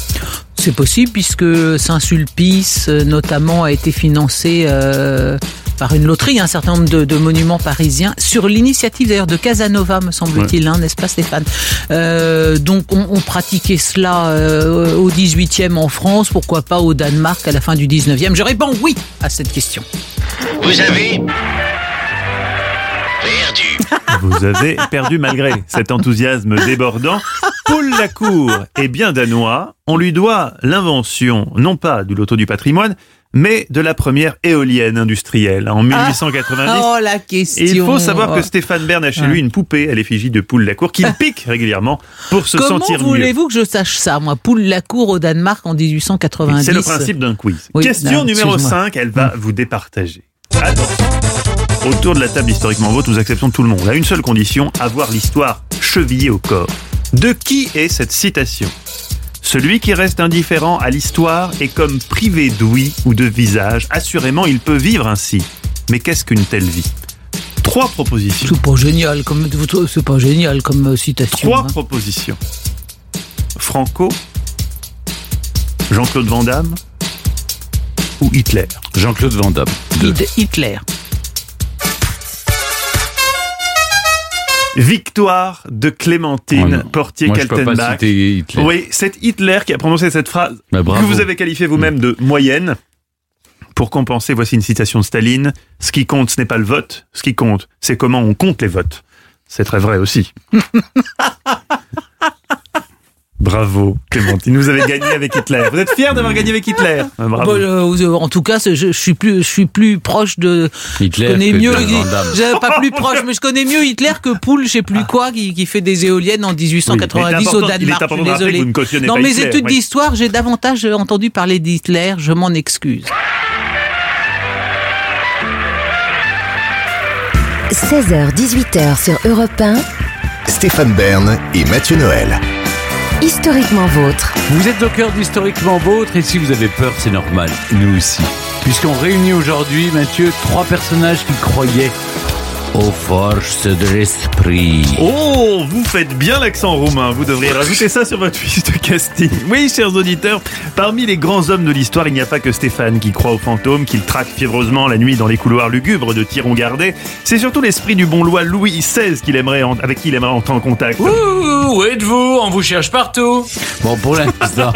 C'est possible puisque Saint-Sulpice, notamment, a été financé... Euh par une loterie un certain nombre de, de monuments parisiens, sur l'initiative d'ailleurs de Casanova, me semble-t-il, ouais. hein, n'est-ce pas Stéphane? euh, Donc on, on pratiquait cela euh, au dix-huitième en France, pourquoi pas au Danemark à la fin du dix-neuvième? Je réponds oui à cette question.
Vous avez perdu.
Vous avez perdu malgré cet enthousiasme débordant. Poullacourt est bien danois. On lui doit l'invention, non pas du loto du patrimoine, mais de la première éolienne industrielle en dix-huit cent quatre-vingt-dix.
Ah, oh la question.
Et il faut savoir que Stéphane Bern a chez lui une poupée à l'effigie de Poullacourt qu'il pique régulièrement pour se
Comment
sentir mieux.
Comment voulez-vous que je sache ça, moi? Poullacourt au Danemark en dix-huit cent quatre-vingt-dix.
C'est le principe d'un quiz.
Oui,
Question
non,
numéro cinq, elle va vous départager. Attention. Autour de la table historiquement vôtre, nous acceptons tout le monde. À une seule condition, avoir l'histoire chevillée au corps. De qui est cette citation? Celui qui reste indifférent à l'histoire est comme privé d'ouïe ou de visage. Assurément, il peut vivre ainsi. Mais qu'est-ce qu'une telle vie? Trois propositions.
C'est pas génial comme, c'est pas génial comme citation.
Trois
hein.
propositions. Franco, Jean-Claude Van Damme ou Hitler?
Jean-Claude Van Damme. Deux.
Hitler.
Victoire de Clémentine
oh
Portier-Kaltenbach. Oui, c'est Hitler qui a prononcé cette phrase
bah,
que vous avez qualifiée vous-même de moyenne. Pour compenser, voici une citation de Staline. Ce qui compte, ce n'est pas le vote. Ce qui compte, c'est comment on compte les votes. C'est très vrai aussi. Bravo, Clémentine. Vous avez gagné avec Hitler. Vous êtes fiers d'avoir gagné avec Hitler? Bravo.
Bon, euh, en tout cas, je, je suis plus, je suis plus proche de.
Hitler.
Je connais mieux. Je, pas plus proche, mais je connais mieux Hitler que Poul, je sais plus quoi, qui, qui fait des éoliennes en dix-huit cent quatre-vingt-dix oui, au Danemark. Je suis désolé. Dans mes
Hitler,
études
oui.
d'histoire, j'ai davantage entendu parler d'Hitler. Je m'en excuse.
seize heures dix-huit heures sur Europe un.
Stéphane Bern et Mathieu Noël.
Historiquement vôtre.
Vous êtes au cœur d'Historiquement Vôtre et si vous avez peur, c'est normal. Nous aussi. Puisqu'on réunit aujourd'hui, Mathieu, trois personnages qui croyaient aux forces de l'esprit.
Oh, vous faites bien l'accent roumain. Vous devriez rajouter ça sur votre fiche de casting. Oui, chers auditeurs, parmi les grands hommes de l'histoire, il n'y a pas que Stéphane qui croit aux fantômes, qu'il traque fiévreusement la nuit dans les couloirs lugubres de Thiron-Gardet. C'est surtout l'esprit du bon loi Louis seize qu'il aimerait en, avec qui il aimerait entrer en contact.
Ouh, où êtes-vous? On vous cherche partout. Bon, pour l'instant,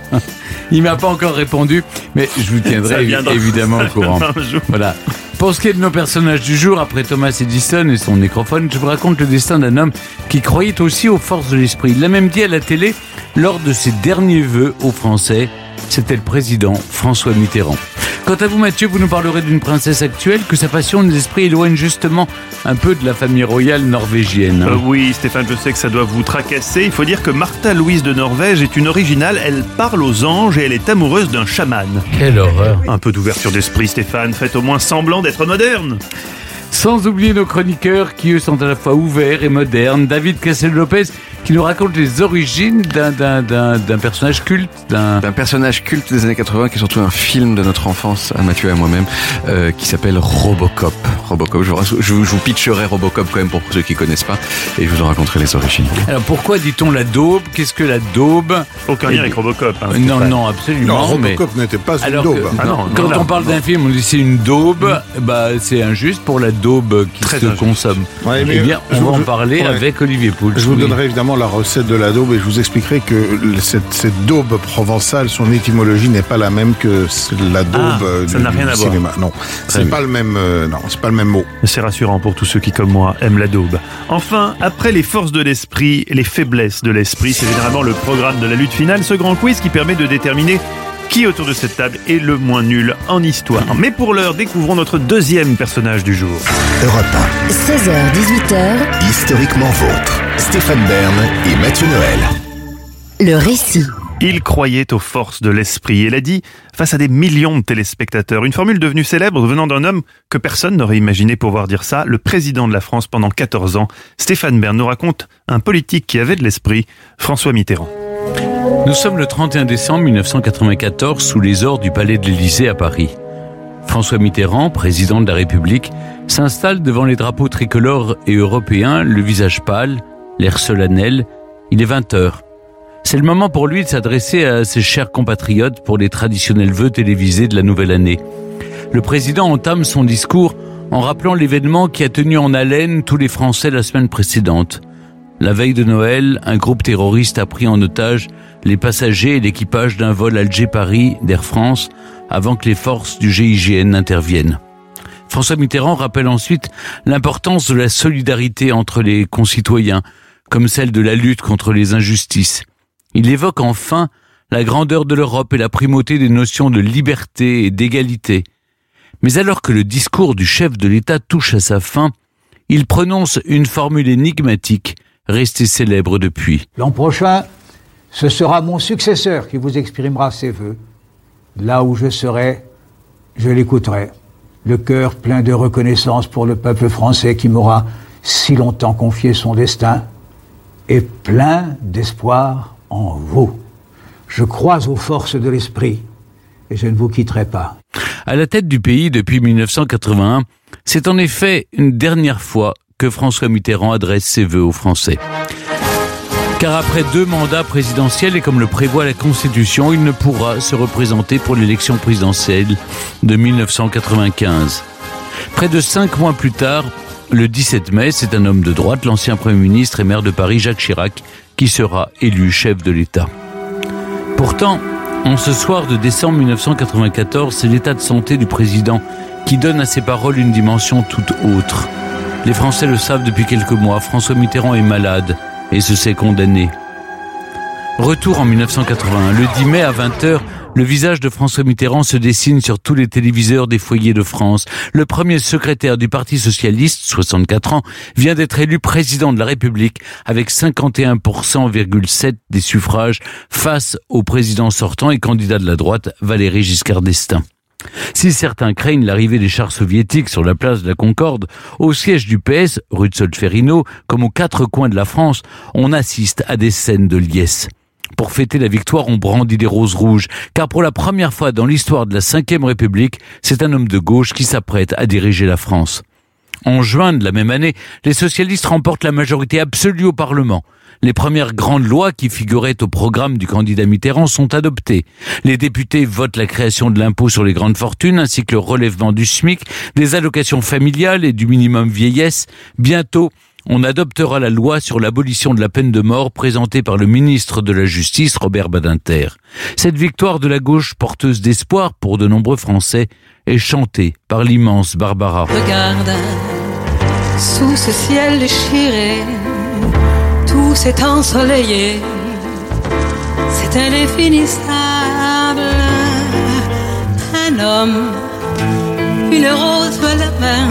il m'a pas encore répondu, mais je vous tiendrai évidemment au courant. Voilà. Pour ce qui est de nos personnages du jour, après Thomas Edison et son nécrophone, je vous raconte le destin d'un homme qui croyait aussi aux forces de l'esprit. Il l'a même dit à la télé lors de ses derniers vœux aux Français. C'était le président François Mitterrand. Quant à vous, Mathieu, vous nous parlerez d'une princesse actuelle que sa passion des esprits éloigne justement un peu de la famille royale norvégienne. Hein.
Euh, oui, Stéphane, je sais que ça doit vous tracasser. Il faut dire que Martha Louise de Norvège est une originale. Elle parle aux anges et elle est amoureuse d'un chaman.
Quelle horreur.
Un peu d'ouverture d'esprit, Stéphane. Faites au moins semblant d'être moderne.
Sans oublier nos chroniqueurs qui, eux, sont à la fois ouverts et modernes. David Cassel-Lopez qui nous raconte les origines d'un, d'un, d'un, d'un personnage culte. D'un...
d'un personnage culte des années quatre-vingts qui est surtout un film de notre enfance, à Mathieu et à moi-même, euh, qui s'appelle Robocop. Robocop, je vous, je, je vous pitcherai Robocop quand même pour ceux qui connaissent pas et je vous en raconterai les origines.
Alors pourquoi dit-on la daube? Qu'est-ce que la daube?
Aucun lien avec Robocop. Hein,
non, non, absolument.
Non, Robocop
mais...
n'était pas une
Alors
daube.
Que,
ah,
non,
non,
quand
non,
on parle
non.
d'un film, on dit c'est une daube, mmh. bah, c'est injuste pour la daube qui Très se injuste. consomme. Ouais, eh bien, on va en parler ouais. avec Olivier Pouls.
Je vous oui. donnerai évidemment la recette de la daube et je vous expliquerai que cette, cette daube provençale, son étymologie n'est pas la même que la daube
ah,
du,
ça n'a rien
du
à
cinéma.
voir.
Non, c'est pas le même. Euh, non, c'est pas le même mot.
C'est rassurant pour tous ceux qui, comme moi, aiment la daube. Enfin, après les forces de l'esprit, les faiblesses de l'esprit, c'est généralement le programme de la lutte finale, ce grand quiz qui permet de déterminer qui autour de cette table est le moins nul en histoire. Mais pour l'heure, découvrons notre deuxième personnage du jour.
Europe un.
seize heures dix-huit heures.
Historiquement vôtre. Stéphane Bern et Mathieu Noël.
Le récit.
Il croyait aux forces de l'esprit et l'a dit face à des millions de téléspectateurs. Une formule devenue célèbre venant d'un homme que personne n'aurait imaginé pouvoir dire ça, le président de la France pendant quatorze ans. Stéphane Bern nous raconte un politique qui avait de l'esprit, François Mitterrand.
Nous sommes le trente et un décembre mille neuf cent quatre-vingt-quatorze sous les ors du Palais de l'Élysée à Paris. François Mitterrand, président de la République, s'installe devant les drapeaux tricolores et européens, le visage pâle, l'air solennel. Il est vingt heures. C'est le moment pour lui de s'adresser à ses chers compatriotes pour les traditionnels vœux télévisés de la nouvelle année. Le président entame son discours en rappelant l'événement qui a tenu en haleine tous les Français la semaine précédente. La veille de Noël, un groupe terroriste a pris en otage les passagers et l'équipage d'un vol Alger-Paris d'Air France avant que les forces du G I G N n'interviennent. François Mitterrand rappelle ensuite l'importance de la solidarité entre les concitoyens, comme celle de la lutte contre les injustices. Il évoque enfin la grandeur de l'Europe et la primauté des notions de liberté et d'égalité. Mais alors que le discours du chef de l'État touche à sa fin, il prononce une formule énigmatique, restée célèbre depuis.
L'an prochain, ce sera mon successeur qui vous exprimera ses vœux. Là où je serai, je l'écouterai. Le cœur plein de reconnaissance pour le peuple français qui m'aura si longtemps confié son destin, et plein d'espoir en vous. Je crois aux forces de l'esprit, et je ne vous quitterai pas.
À la tête du pays depuis mille neuf cent quatre-vingt-un, c'est en effet une dernière fois que François Mitterrand adresse ses vœux aux Français. Car après deux mandats présidentiels et comme le prévoit la Constitution, il ne pourra se représenter pour l'élection présidentielle de mille neuf cent quatre-vingt-quinze. Près de cinq mois plus tard, le dix-sept mai, c'est un homme de droite, l'ancien Premier ministre et maire de Paris, Jacques Chirac, qui sera élu chef de l'État. Pourtant, en ce soir de décembre mille neuf cent quatre-vingt-quatorze, c'est l'état de santé du président qui donne à ses paroles une dimension toute autre. Les Français le savent depuis quelques mois, François Mitterrand est malade et se sait condamné. Retour en mille neuf cent quatre-vingt-un, le dix mai à vingt heures, le visage de François Mitterrand se dessine sur tous les téléviseurs des foyers de France. Le premier secrétaire du Parti socialiste, soixante-quatre ans, vient d'être élu président de la République avec cinquante et un virgule sept pour cent des suffrages face au président sortant et candidat de la droite, Valéry Giscard d'Estaing. Si certains craignent l'arrivée des chars soviétiques sur la place de la Concorde, au siège du P S, rue de Solferino, comme aux quatre coins de la France, on assiste à des scènes de liesse. Pour fêter la victoire, on brandit des roses rouges, car pour la première fois dans l'histoire de la cinquième République, c'est un homme de gauche qui s'apprête à diriger la France. En juin de la même année, les socialistes remportent la majorité absolue au Parlement. Les premières grandes lois qui figuraient au programme du candidat Mitterrand sont adoptées. Les députés votent la création de l'impôt sur les grandes fortunes ainsi que le relèvement du SMIC, des allocations familiales et du minimum vieillesse. Bientôt, on adoptera la loi sur l'abolition de la peine de mort présentée par le ministre de la Justice, Robert Badinter. Cette victoire de la gauche porteuse d'espoir pour de nombreux Français est chantée par l'immense Barbara.
Regarde, sous ce ciel déchiré, tout s'est ensoleillé, c'est indéfinissable. Un homme, une rose à la main,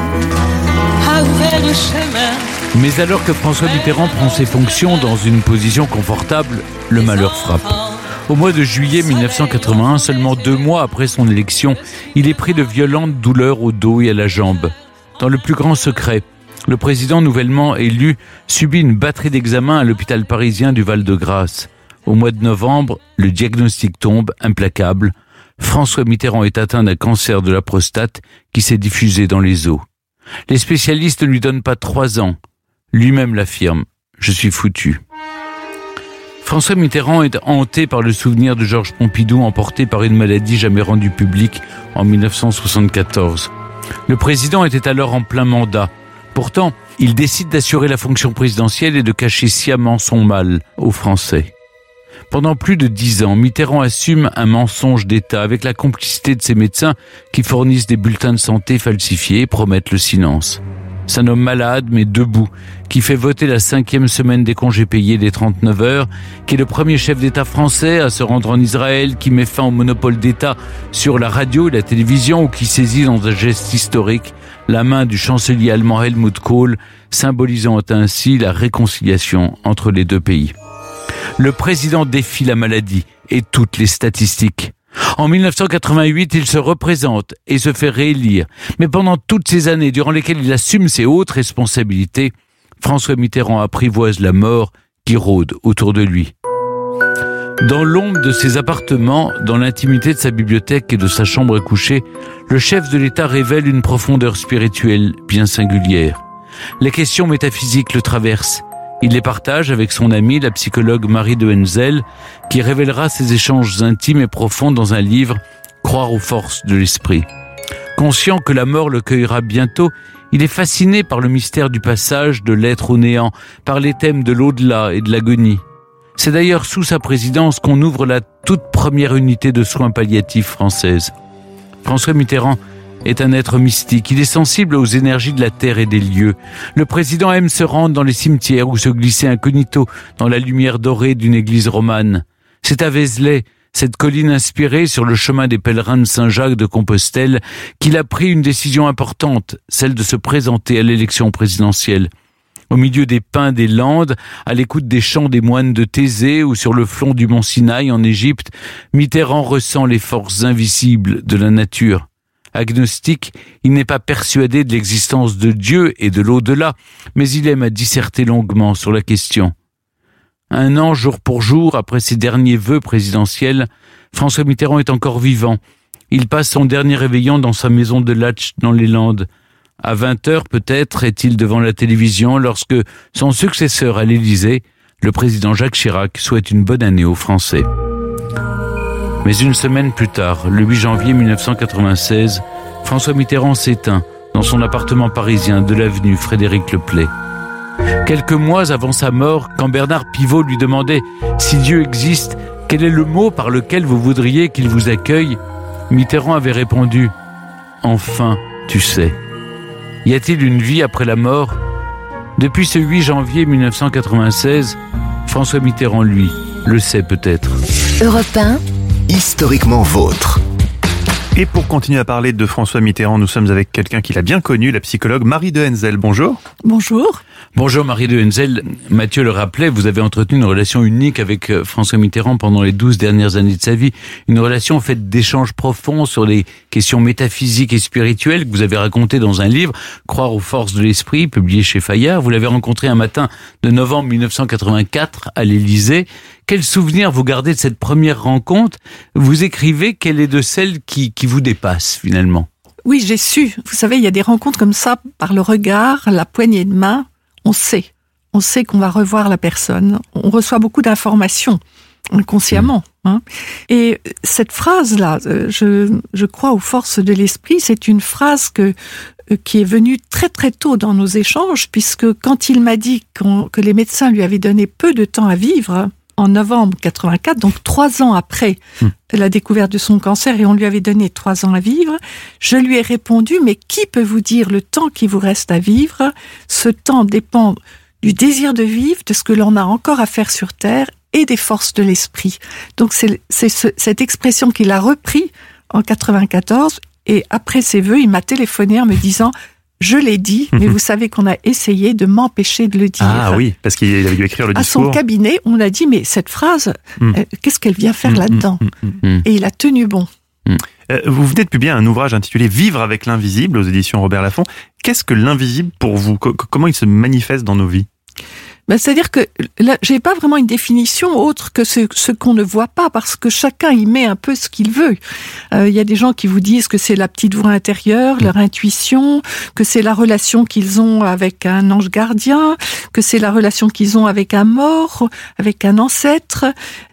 a ouvert le chemin.
Mais alors que François Mitterrand prend ses fonctions dans une position confortable, le malheur frappe. Au mois de juillet mille neuf cent quatre-vingt-un, seulement deux mois après son élection, il est pris de violentes douleurs au dos et à la jambe. Dans le plus grand secret, le président nouvellement élu subit une batterie d'examens à l'hôpital parisien du Val-de-Grâce. Au mois de novembre, le diagnostic tombe, implacable. François Mitterrand est atteint d'un cancer de la prostate qui s'est diffusé dans les os. Les spécialistes ne lui donnent pas trois ans. Lui-même l'affirme, « Je suis foutu ». François Mitterrand est hanté par le souvenir de Georges Pompidou emporté par une maladie jamais rendue publique en mille neuf cent soixante-quatorze. Le président était alors en plein mandat. Pourtant, il décide d'assurer la fonction présidentielle et de cacher sciemment son mal aux Français. Pendant plus de dix ans, Mitterrand assume un mensonge d'État avec la complicité de ses médecins qui fournissent des bulletins de santé falsifiés et promettent le silence. C'est un homme malade mais debout, qui fait voter la cinquième semaine des congés payés des trente-neuf heures, qui est le premier chef d'État français à se rendre en Israël, qui met fin au monopole d'État sur la radio et la télévision, ou qui saisit dans un geste historique la main du chancelier allemand Helmut Kohl, symbolisant ainsi la réconciliation entre les deux pays. Le président défie la maladie et toutes les statistiques. En mille neuf cent quatre-vingt-huit, il se représente et se fait réélire. Mais pendant toutes ces années durant lesquelles il assume ses hautes responsabilités, François Mitterrand apprivoise la mort qui rôde autour de lui. Dans l'ombre de ses appartements, dans l'intimité de sa bibliothèque et de sa chambre à coucher, le chef de l'État révèle une profondeur spirituelle bien singulière. Les questions métaphysiques le traversent. Il les partage avec son amie, la psychologue Marie de Henzel, qui révélera ses échanges intimes et profonds dans un livre « Croire aux forces de l'esprit ». Conscient que la mort le cueillera bientôt, il est fasciné par le mystère du passage de l'être au néant, par les thèmes de l'au-delà et de l'agonie. C'est d'ailleurs sous sa présidence qu'on ouvre la toute première unité de soins palliatifs française. François Mitterrand est un être mystique. Il est sensible aux énergies de la terre et des lieux. Le président aime se rendre dans les cimetières ou se glisser incognito dans la lumière dorée d'une église romane. C'est à Vézelay, cette colline inspirée sur le chemin des pèlerins de Saint-Jacques de Compostelle, qu'il a pris une décision importante, celle de se présenter à l'élection présidentielle. Au milieu des pins des Landes, à l'écoute des chants des moines de Thésée ou sur le flanc du mont Sinaï en Égypte, Mitterrand ressent les forces invisibles de la nature. Agnostique, il n'est pas persuadé de l'existence de Dieu et de l'au-delà, mais il aime à disserter longuement sur la question. Un an, jour pour jour, après ses derniers vœux présidentiels, François Mitterrand est encore vivant. Il passe son dernier réveillon dans sa maison de Latch dans les Landes. À vingt heures peut-être est-il devant la télévision lorsque son successeur à l'Élysée, le président Jacques Chirac, souhaite une bonne année aux Français. Mais une semaine plus tard, le huit janvier mille neuf cent quatre-vingt-seize, François Mitterrand s'éteint dans son appartement parisien de l'avenue Frédéric Leplay. Quelques mois avant sa mort, quand Bernard Pivot lui demandait « Si Dieu existe, quel est le mot par lequel vous voudriez qu'il vous accueille ?» Mitterrand avait répondu « Enfin, tu sais. » Y a-t-il une vie après la mort ? Depuis ce huit janvier mille neuf cent quatre-vingt-seize, François Mitterrand, lui, le sait peut-être.
Europe un.
Historiquement vôtre.
Et pour continuer à parler de François Mitterrand, nous sommes avec quelqu'un qu'il a bien connu, la psychologue Marie de Henzel. Bonjour.
Bonjour.
Bonjour Marie de Henzel. Mathieu le rappelait, vous avez entretenu une relation unique avec François Mitterrand pendant les douze dernières années de sa vie. Une relation faite d'échanges profonds sur les questions métaphysiques et spirituelles que vous avez racontées dans un livre, Croire aux forces de l'esprit, publié chez Fayard. Vous l'avez rencontré un matin de novembre mille neuf cent quatre-vingt-quatre à l'Élysée. Quel souvenir vous gardez de cette première rencontre ? Vous écrivez quelle est de celles qui, qui vous dépassent finalement ?
Oui, j'ai su. Vous savez, il y a des rencontres comme ça, par le regard, la poignée de main. On sait. On sait qu'on va revoir la personne. On reçoit beaucoup d'informations inconsciemment. Mmh. Hein. Et cette phrase-là, je, je crois aux forces de l'esprit, c'est une phrase que, qui est venue très très tôt dans nos échanges, puisque quand il m'a dit qu'on, que les médecins lui avaient donné peu de temps à vivre, en novembre quatre-vingt-quatre, donc trois ans après mmh. la découverte de son cancer, et on lui avait donné trois ans à vivre, je lui ai répondu, mais qui peut vous dire le temps qui vous reste à vivre ? Ce temps dépend du désir de vivre, de ce que l'on a encore à faire sur Terre, et des forces de l'esprit. Donc c'est, c'est ce, cette expression qu'il a repris en quatre-vingt-quatorze, et après ses vœux, il m'a téléphoné en me disant... Je l'ai dit, mais vous savez qu'on a essayé de m'empêcher de le dire.
Ah oui, parce qu'il avait dû écrire le discours.
À son cabinet, on a dit, mais cette phrase, mm. euh, qu'est-ce qu'elle vient faire mm, là-dedans mm, mm, mm. Et il a tenu bon.
Mm. Euh, vous venez de publier un ouvrage intitulé « Vivre avec l'invisible » aux éditions Robert Laffont. Qu'est-ce que l'invisible pour vous ? Comment il se manifeste dans nos vies ?
Ben, c'est-à-dire que là, j'ai pas vraiment une définition autre que ce, ce qu'on ne voit pas, parce que chacun y met un peu ce qu'il veut. Il euh, y a des gens qui vous disent que c'est la petite voix intérieure, leur intuition, que c'est la relation qu'ils ont avec un ange gardien, que c'est la relation qu'ils ont avec un mort, avec un ancêtre.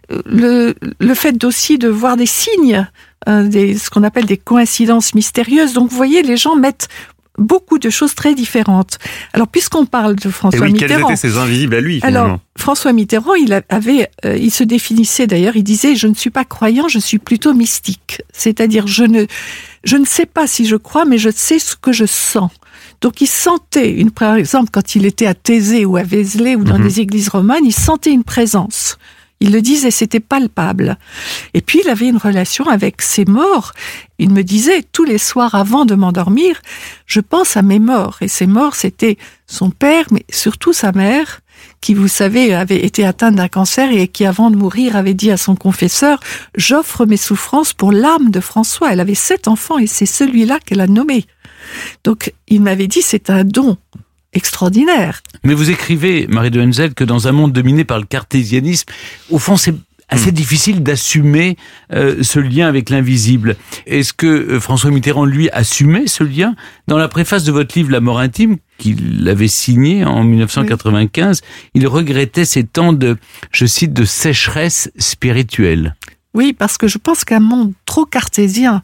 Le, le fait aussi de voir des signes, euh, des, ce qu'on appelle des coïncidences mystérieuses. Donc, vous voyez, les gens mettent beaucoup de choses très différentes. Alors, puisqu'on parle de François
oui,
Mitterrand...
quels étaient ces invisibles à lui, finalement ?
Alors, François Mitterrand, il avait, euh, il se définissait d'ailleurs, il disait « Je ne suis pas croyant, je suis plutôt mystique ». C'est-à-dire, je ne, je ne sais pas si je crois, mais je sais ce que je sens. Donc, il sentait, une, par exemple, quand il était à Thésée ou à Vézelay ou dans mm-hmm. des églises romanes, il sentait une présence. Il le disait, c'était palpable. Et puis, il avait une relation avec ses morts. Il me disait, tous les soirs avant de m'endormir, je pense à mes morts. Et ses morts, c'était son père, mais surtout sa mère, qui, vous savez, avait été atteinte d'un cancer et qui, avant de mourir, avait dit à son confesseur, « J'offre mes souffrances pour l'âme de François ». Elle avait sept enfants et c'est celui-là qu'elle a nommé. Donc, il m'avait dit, c'est un don extraordinaire.
Mais vous écrivez, Marie de Henzel, que dans un monde dominé par le cartésianisme, au fond, c'est assez mmh. difficile d'assumer euh, ce lien avec l'invisible. Est-ce que euh, François Mitterrand, lui, assumait ce lien ? Dans la préface de votre livre « La mort intime », qu'il avait signé en dix-neuf cent quatre-vingt-quinze, oui. il regrettait ces temps de, je cite, de sécheresse spirituelle.
Oui, parce que je pense qu'un monde trop cartésien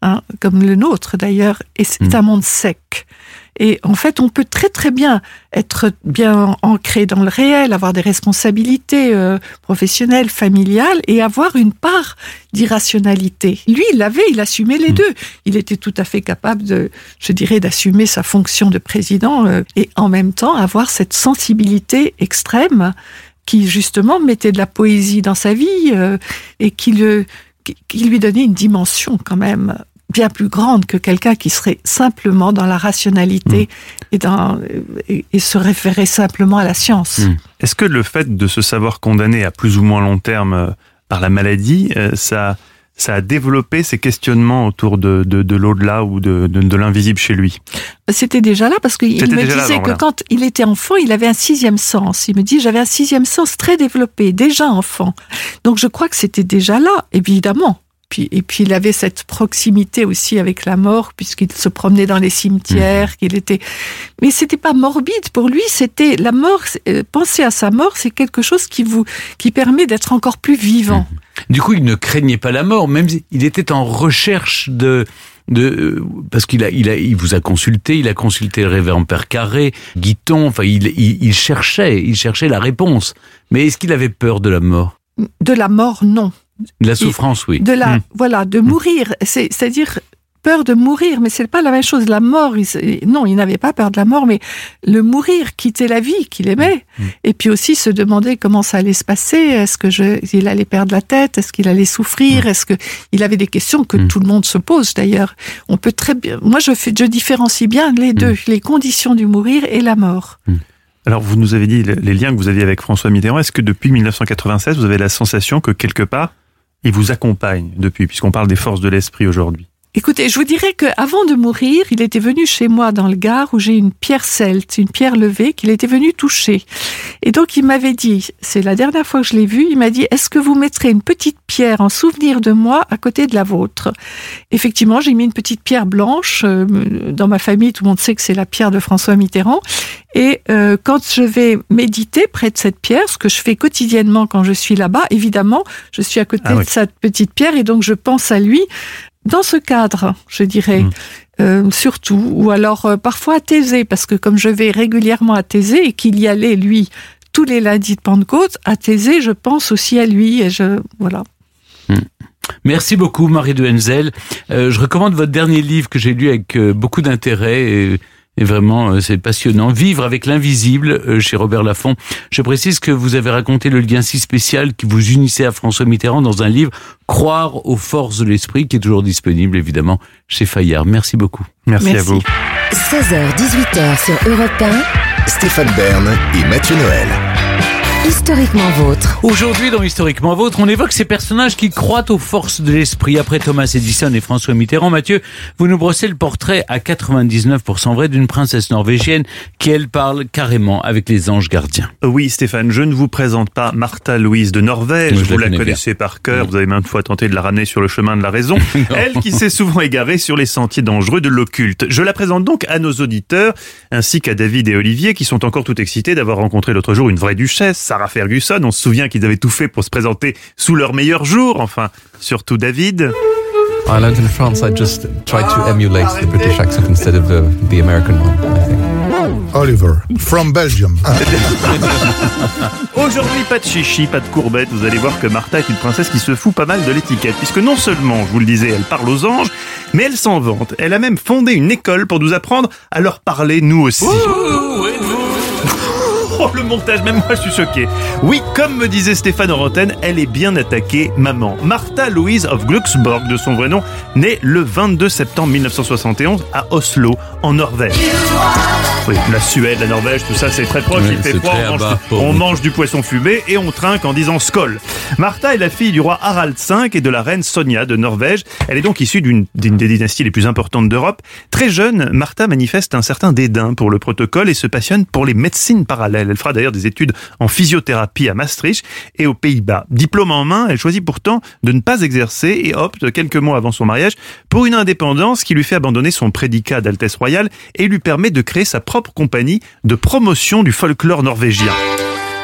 hein, comme le nôtre d'ailleurs, et c'est mmh. un monde sec. Et en fait, on peut très très bien être bien ancré dans le réel, avoir des responsabilités euh, professionnelles, familiales, et avoir une part d'irrationalité. Lui, il l'avait, il assumait les mmh. deux. Il était tout à fait capable de, je dirais, d'assumer sa fonction de président euh, et en même temps avoir cette sensibilité extrême qui justement mettait de la poésie dans sa vie euh, et qui, le, qui, qui lui donnait une dimension quand même bien plus grande que quelqu'un qui serait simplement dans la rationalité mmh. et, dans, et, et se référait simplement à la science. Mmh.
Est-ce que le fait de se savoir condamné à plus ou moins long terme par la maladie, ça, ça a développé ces questionnements autour de, de, de l'au-delà ou de, de, de l'invisible chez lui?
C'était déjà là, parce qu'il me disait là, que voilà. quand il était enfant, il avait un sixième sens. Il me dit, j'avais un sixième sens très développé, déjà enfant. Donc je crois que c'était déjà là, évidemment. Et puis il avait cette proximité aussi avec la mort, puisqu'il se promenait dans les cimetières, mmh. qu'il était. Mais c'était pas morbide pour lui. C'était la mort. Penser à sa mort, c'est quelque chose qui vous qui permet d'être encore plus vivant.
Mmh. Du coup, il ne craignait pas la mort, même il était en recherche de. De, parce qu'il a, il a, il vous a consulté, il a consulté le révérend Père Carré, Guiton. Enfin, il, il, il cherchait, il cherchait la réponse. Mais est-ce qu'il avait peur de la mort?
De la mort, non.
De la souffrance, oui.
De la,
mmh.
voilà, de mourir. C'est, c'est-à-dire peur de mourir, mais c'est pas la même chose. La mort, il, non, il n'avait pas peur de la mort, mais le mourir, quitter la vie qu'il aimait, mmh. et puis aussi se demander comment ça allait se passer. Est-ce que je, il allait perdre la tête? Est-ce qu'il allait souffrir? mmh. Est-ce que il avait des questions que mmh. tout le monde se pose d'ailleurs. On peut très bien. Moi, je fais, je différencie bien les deux, mmh. les conditions du mourir et la mort.
Mmh. Alors, vous nous avez dit les liens que vous aviez avec François Mitterrand. Est-ce que depuis dix-neuf cent quatre-vingt-seize, vous avez la sensation que quelque part il vous accompagne depuis, puisqu'on parle des forces de l'esprit aujourd'hui?
Écoutez, je vous dirais qu'avant de mourir, il était venu chez moi dans le Gard où j'ai une pierre celte, une pierre levée qu'il était venu toucher. Et donc il m'avait dit, c'est la dernière fois que je l'ai vu, il m'a dit, est-ce que vous mettrez une petite pierre en souvenir de moi à côté de la vôtre? Effectivement, j'ai mis une petite pierre blanche. Dans ma famille, tout le monde sait que c'est la pierre de François Mitterrand. Et euh, quand je vais méditer près de cette pierre, ce que je fais quotidiennement quand je suis là-bas, évidemment, je suis à côté ah oui. de cette petite pierre et donc je pense à lui. Dans ce cadre, je dirais, mmh. euh, surtout, ou alors euh, parfois à Thésée, parce que comme je vais régulièrement à Thésée et qu'il y allait, lui, tous les lundis de Pentecôte, à Thésée, je pense aussi à lui, et je, voilà.
Mmh. Merci beaucoup, Marie de Henzel. Euh, je recommande votre dernier livre que j'ai lu avec euh, beaucoup d'intérêt, et Et vraiment, c'est passionnant. Vivre avec l'invisible, chez Robert Laffont. Je précise que vous avez raconté le lien si spécial qui vous unissait à François Mitterrand dans un livre, Croire aux forces de l'esprit, qui est toujours disponible, évidemment, chez Fayard. Merci beaucoup.
Merci, Merci. à vous.
seize heures dix-huit heures sur Europe un.
Stéphane Bern et Mathieu Noël.
Historiquement vôtre.
Aujourd'hui, dans Historiquement vôtre, on évoque ces personnages qui croient aux forces de l'esprit. Après Thomas Edison et François Mitterrand, Mathieu, vous nous brossez le portrait à quatre-vingt-dix-neuf pour cent vrai d'une princesse norvégienne qui, elle, parle carrément avec les anges gardiens.
Oui, Stéphane, je ne vous présente pas Martha Louise de Norvège. Oui, vous la, la connaissez bien. Par cœur. Oui. Vous avez maintes fois tenté de la ramener sur le chemin de la raison. Elle qui s'est souvent égarée sur les sentiers dangereux de l'occulte. Je la présente donc à nos auditeurs, ainsi qu'à David et Olivier, qui sont encore tout excités d'avoir rencontré l'autre jour une vraie duchesse, Sarah Ferguson. On se souvient qu'ils avaient tout fait pour se présenter sous leur meilleur jour. Enfin, surtout David.
I learned in France, I just tried to emulate the British accent instead of the, the American one, I think.
Oliver, from Belgium.
Aujourd'hui, pas de chichi, pas de courbettes. Vous allez voir que Martha est une princesse qui se fout pas mal de l'étiquette, puisque non seulement, je vous le disais, elle parle aux anges, mais elle s'en vante. Elle a même fondé une école pour nous apprendre à leur parler, nous aussi. Ouh, oh, le montage, même moi je suis choqué. Oui, comme me disait Stéphane Orantène, elle est bien attaquée, maman. Martha Louise of Glucksborg, de son vrai nom, née le vingt-deux septembre mille neuf cent soixante et onze à Oslo, en Norvège. Oui, la Suède, la Norvège, tout ça c'est très proche, oui, il fait froid, on, mange, on mange du poisson fumé et on trinque en disant skål. Martha est la fille du roi Harald cinq et de la reine Sonja de Norvège. Elle est donc issue d'une, d'une des dynasties les plus importantes d'Europe. Très jeune, Martha manifeste un certain dédain pour le protocole et se passionne pour les médecines parallèles. Elle fera d'ailleurs des études en physiothérapie à Maastricht et aux Pays-Bas. Diplôme en main, elle choisit pourtant de ne pas exercer et opte, quelques mois avant son mariage, pour une indépendance qui lui fait abandonner son prédicat d'Altesse royale et lui permet de créer sa propre compagnie de promotion du folklore norvégien.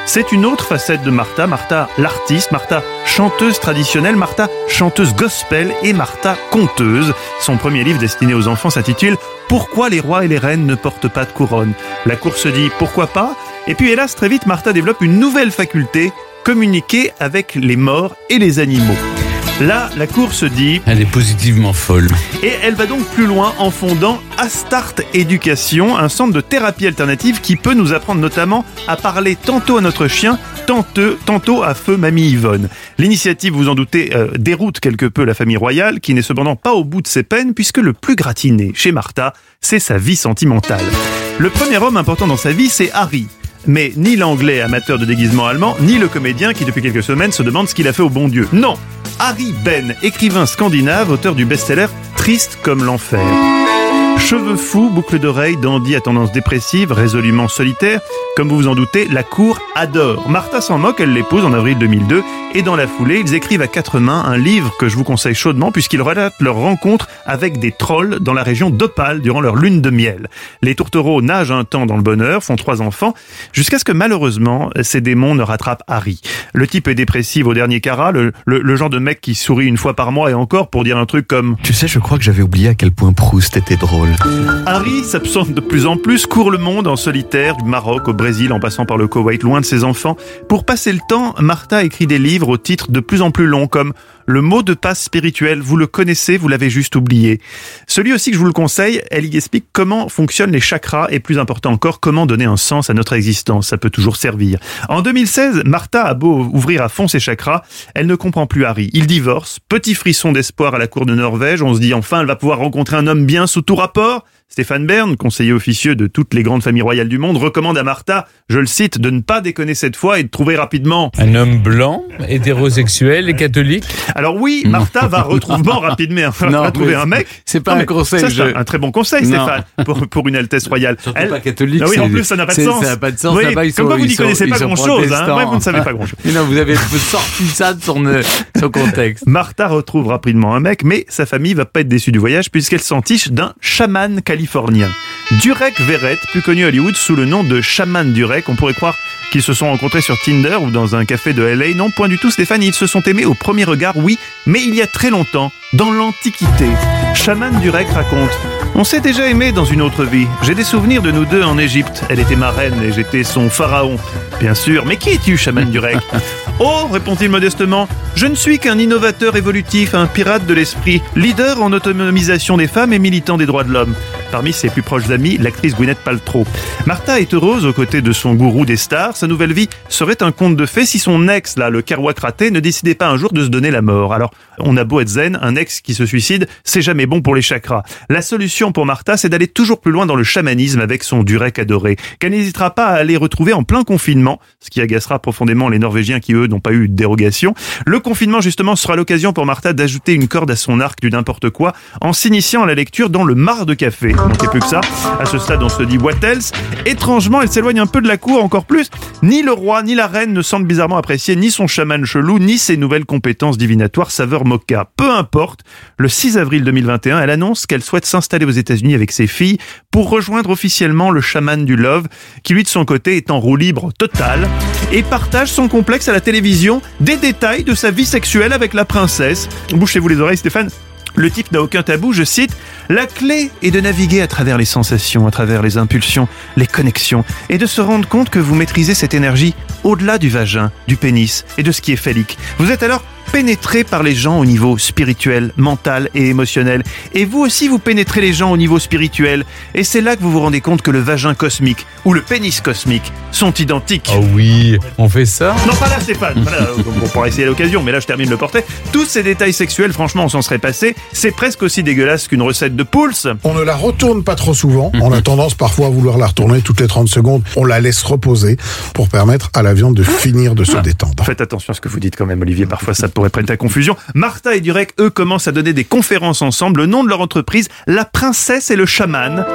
C'est une autre facette de Martha, Martha l'artiste, Martha chanteuse traditionnelle, Martha chanteuse gospel et Martha conteuse. Son premier livre destiné aux enfants s'intitule « Pourquoi les rois et les reines ne portent pas de couronne ?» La cour se dit « Pourquoi pas ?» Et puis hélas, très vite, Martha développe une nouvelle faculté, communiquer avec les morts et les animaux. Là, la cour se dit...
Elle est positivement folle.
Et elle va donc plus loin en fondant Astart Éducation, un centre de thérapie alternative qui peut nous apprendre notamment à parler tantôt à notre chien, tantôt, tantôt à feu Mamie Yvonne. L'initiative, vous en doutez, euh, déroute quelque peu la famille royale, qui n'est cependant pas au bout de ses peines, puisque le plus gratiné chez Martha, c'est sa vie sentimentale. Le premier homme important dans sa vie, c'est Harry. Mais ni l'anglais amateur de déguisement allemand, ni le comédien qui depuis quelques semaines se demande ce qu'il a fait au bon Dieu. Non, Harry Ben, écrivain scandinave, auteur du best-seller Triste comme l'enfer. Cheveux fous, boucles d'oreilles, dandy à tendance dépressive, résolument solitaire. Comme vous vous en doutez, la cour adore. Martha s'en moque, elle l'épouse en avril deux mille deux. Et dans la foulée, ils écrivent à quatre mains un livre que je vous conseille chaudement puisqu'ils relatent leur rencontre avec des trolls dans la région d'Opale durant leur lune de miel. Les tourtereaux nagent un temps dans le bonheur, font trois enfants, jusqu'à ce que malheureusement, ces démons ne rattrapent Harry. Le type est dépressif au dernier carat, le, le, le genre de mec qui sourit une fois par mois et encore pour dire un truc comme «
Tu sais, je crois que j'avais oublié à quel point Proust était drôle. »
Harry s'absente de plus en plus, court le monde en solitaire, du Maroc au Brésil en passant par le Koweït, loin de ses enfants. Pour passer le temps, Martha écrit des livres au titre de plus en plus longs comme « Le mot de passe spirituel, vous le connaissez, vous l'avez juste oublié ». Celui aussi que je vous le conseille, elle y explique comment fonctionnent les chakras et plus important encore, comment donner un sens à notre existence. Ça peut toujours servir. En deux mille seize, Martha a beau ouvrir à fond ses chakras, elle ne comprend plus Harry. Il divorce, petit frisson d'espoir à la cour de Norvège, on se dit enfin elle va pouvoir rencontrer un homme bien sous tout rapport. Stéphane Bern, conseiller officieux de toutes les grandes familles royales du monde, recommande à Martha, je le cite, de ne pas déconner cette fois et de trouver rapidement
un homme blanc, hétérosexuel et catholique.
Alors oui, Martha va retrouver rapidement, non, va trouver un mec.
C'est pas non, un conseil.
Ça, c'est je... un très bon conseil, non. Stéphane, pour, pour une Altesse royale.
Surtout Elle... pas catholique.
Ah oui, en plus, ça n'a pas de sens.
Ça n'a pas de sens.
Oui,
ça va, ils
comme
sont,
quoi vous n'y connaissez
sont,
pas grand-chose. Hein. Ouais, vous ne savez pas grand-chose.
Mais non, vous avez sorti ça de son, euh, son contexte.
Martha retrouve rapidement un mec, mais sa famille va pas être déçue du voyage puisqu'elle s'entiche d'un chaman californien. Durek Verrett, plus connu à Hollywood sous le nom de Chaman Durek. On pourrait croire qu'ils se sont rencontrés sur Tinder ou dans un café de L A. Non, point du tout, Stéphane, ils se sont aimés au premier regard, oui, mais il y a très longtemps, dans l'Antiquité. Chaman Durek raconte « On s'est déjà aimé dans une autre vie. J'ai des souvenirs de nous deux en Égypte. Elle était ma reine et j'étais son pharaon. Bien sûr, mais qui es-tu, Chaman Durek ?»« Oh, répond-il modestement, je ne suis qu'un innovateur évolutif, un pirate de l'esprit, leader en autonomisation des femmes et militant des droits de l'homme. » Parmi ses plus proches amis, l'actrice Gwyneth Paltrow. Martha est heureuse aux côtés de son gourou des stars. Sa nouvelle vie serait un conte de fées si son ex, là, le Kerouac raté, ne décidait pas un jour de se donner la mort. Alors, on a beau être zen, un ex qui se suicide, c'est jamais bon pour les chakras. La solution pour Martha, c'est d'aller toujours plus loin dans le chamanisme avec son Durek adoré, qu'elle n'hésitera pas à aller retrouver en plein confinement, ce qui agacera profondément les Norvégiens qui, eux, n'ont pas eu de dérogation. Le confinement, justement, sera l'occasion pour Martha d'ajouter une corde à son arc du n'importe quoi en s'initiant à la lecture dans le mar de café. Il manquait plus que ça. À ce stade, on se dit what else? Étrangement, elle s'éloigne un peu de la cour encore plus. Ni le roi, ni la reine ne semblent bizarrement apprécier ni son chaman chelou, ni ses nouvelles compétences divinatoires saveur mocha. Peu importe, le six avril deux mille vingt et un, elle annonce qu'elle souhaite s'installer aux États-Unis avec ses filles pour rejoindre officiellement le chaman du love, qui lui de son côté est en roue libre totale et partage son complexe à la télévision, des détails de sa vie sexuelle avec la princesse. Bouchez-vous les oreilles, Stéphane. Le type n'a aucun tabou, je cite, « La clé est de naviguer à travers les sensations, à travers les impulsions, les connexions, et de se rendre compte que vous maîtrisez cette énergie au-delà du vagin, du pénis et de ce qui est phallique. Vous êtes alors pénétré par les gens au niveau spirituel, mental et émotionnel. Et vous aussi, vous pénétrez les gens au niveau spirituel. Et c'est là que vous vous rendez compte que le vagin cosmique ou le pénis cosmique sont identiques. »
Oh oui, on fait ça?
Non, pas là, Stéphane. Voilà, on pourra essayer à l'occasion, mais là, je termine le portrait. Tous ces détails sexuels, franchement, on s'en serait passé. C'est presque aussi dégueulasse qu'une recette de Pouls.
On ne la retourne pas trop souvent. On a tendance parfois à vouloir la retourner toutes les trente secondes. On la laisse reposer pour permettre à la viande de finir de se ah. détendre.
Faites attention à ce que vous dites quand même, Olivier. Parfois, ça pourrait prêter à confusion. Martha et Durek, eux, commencent à donner des conférences ensemble. Le nom de leur entreprise, La Princesse et le Chaman. Pas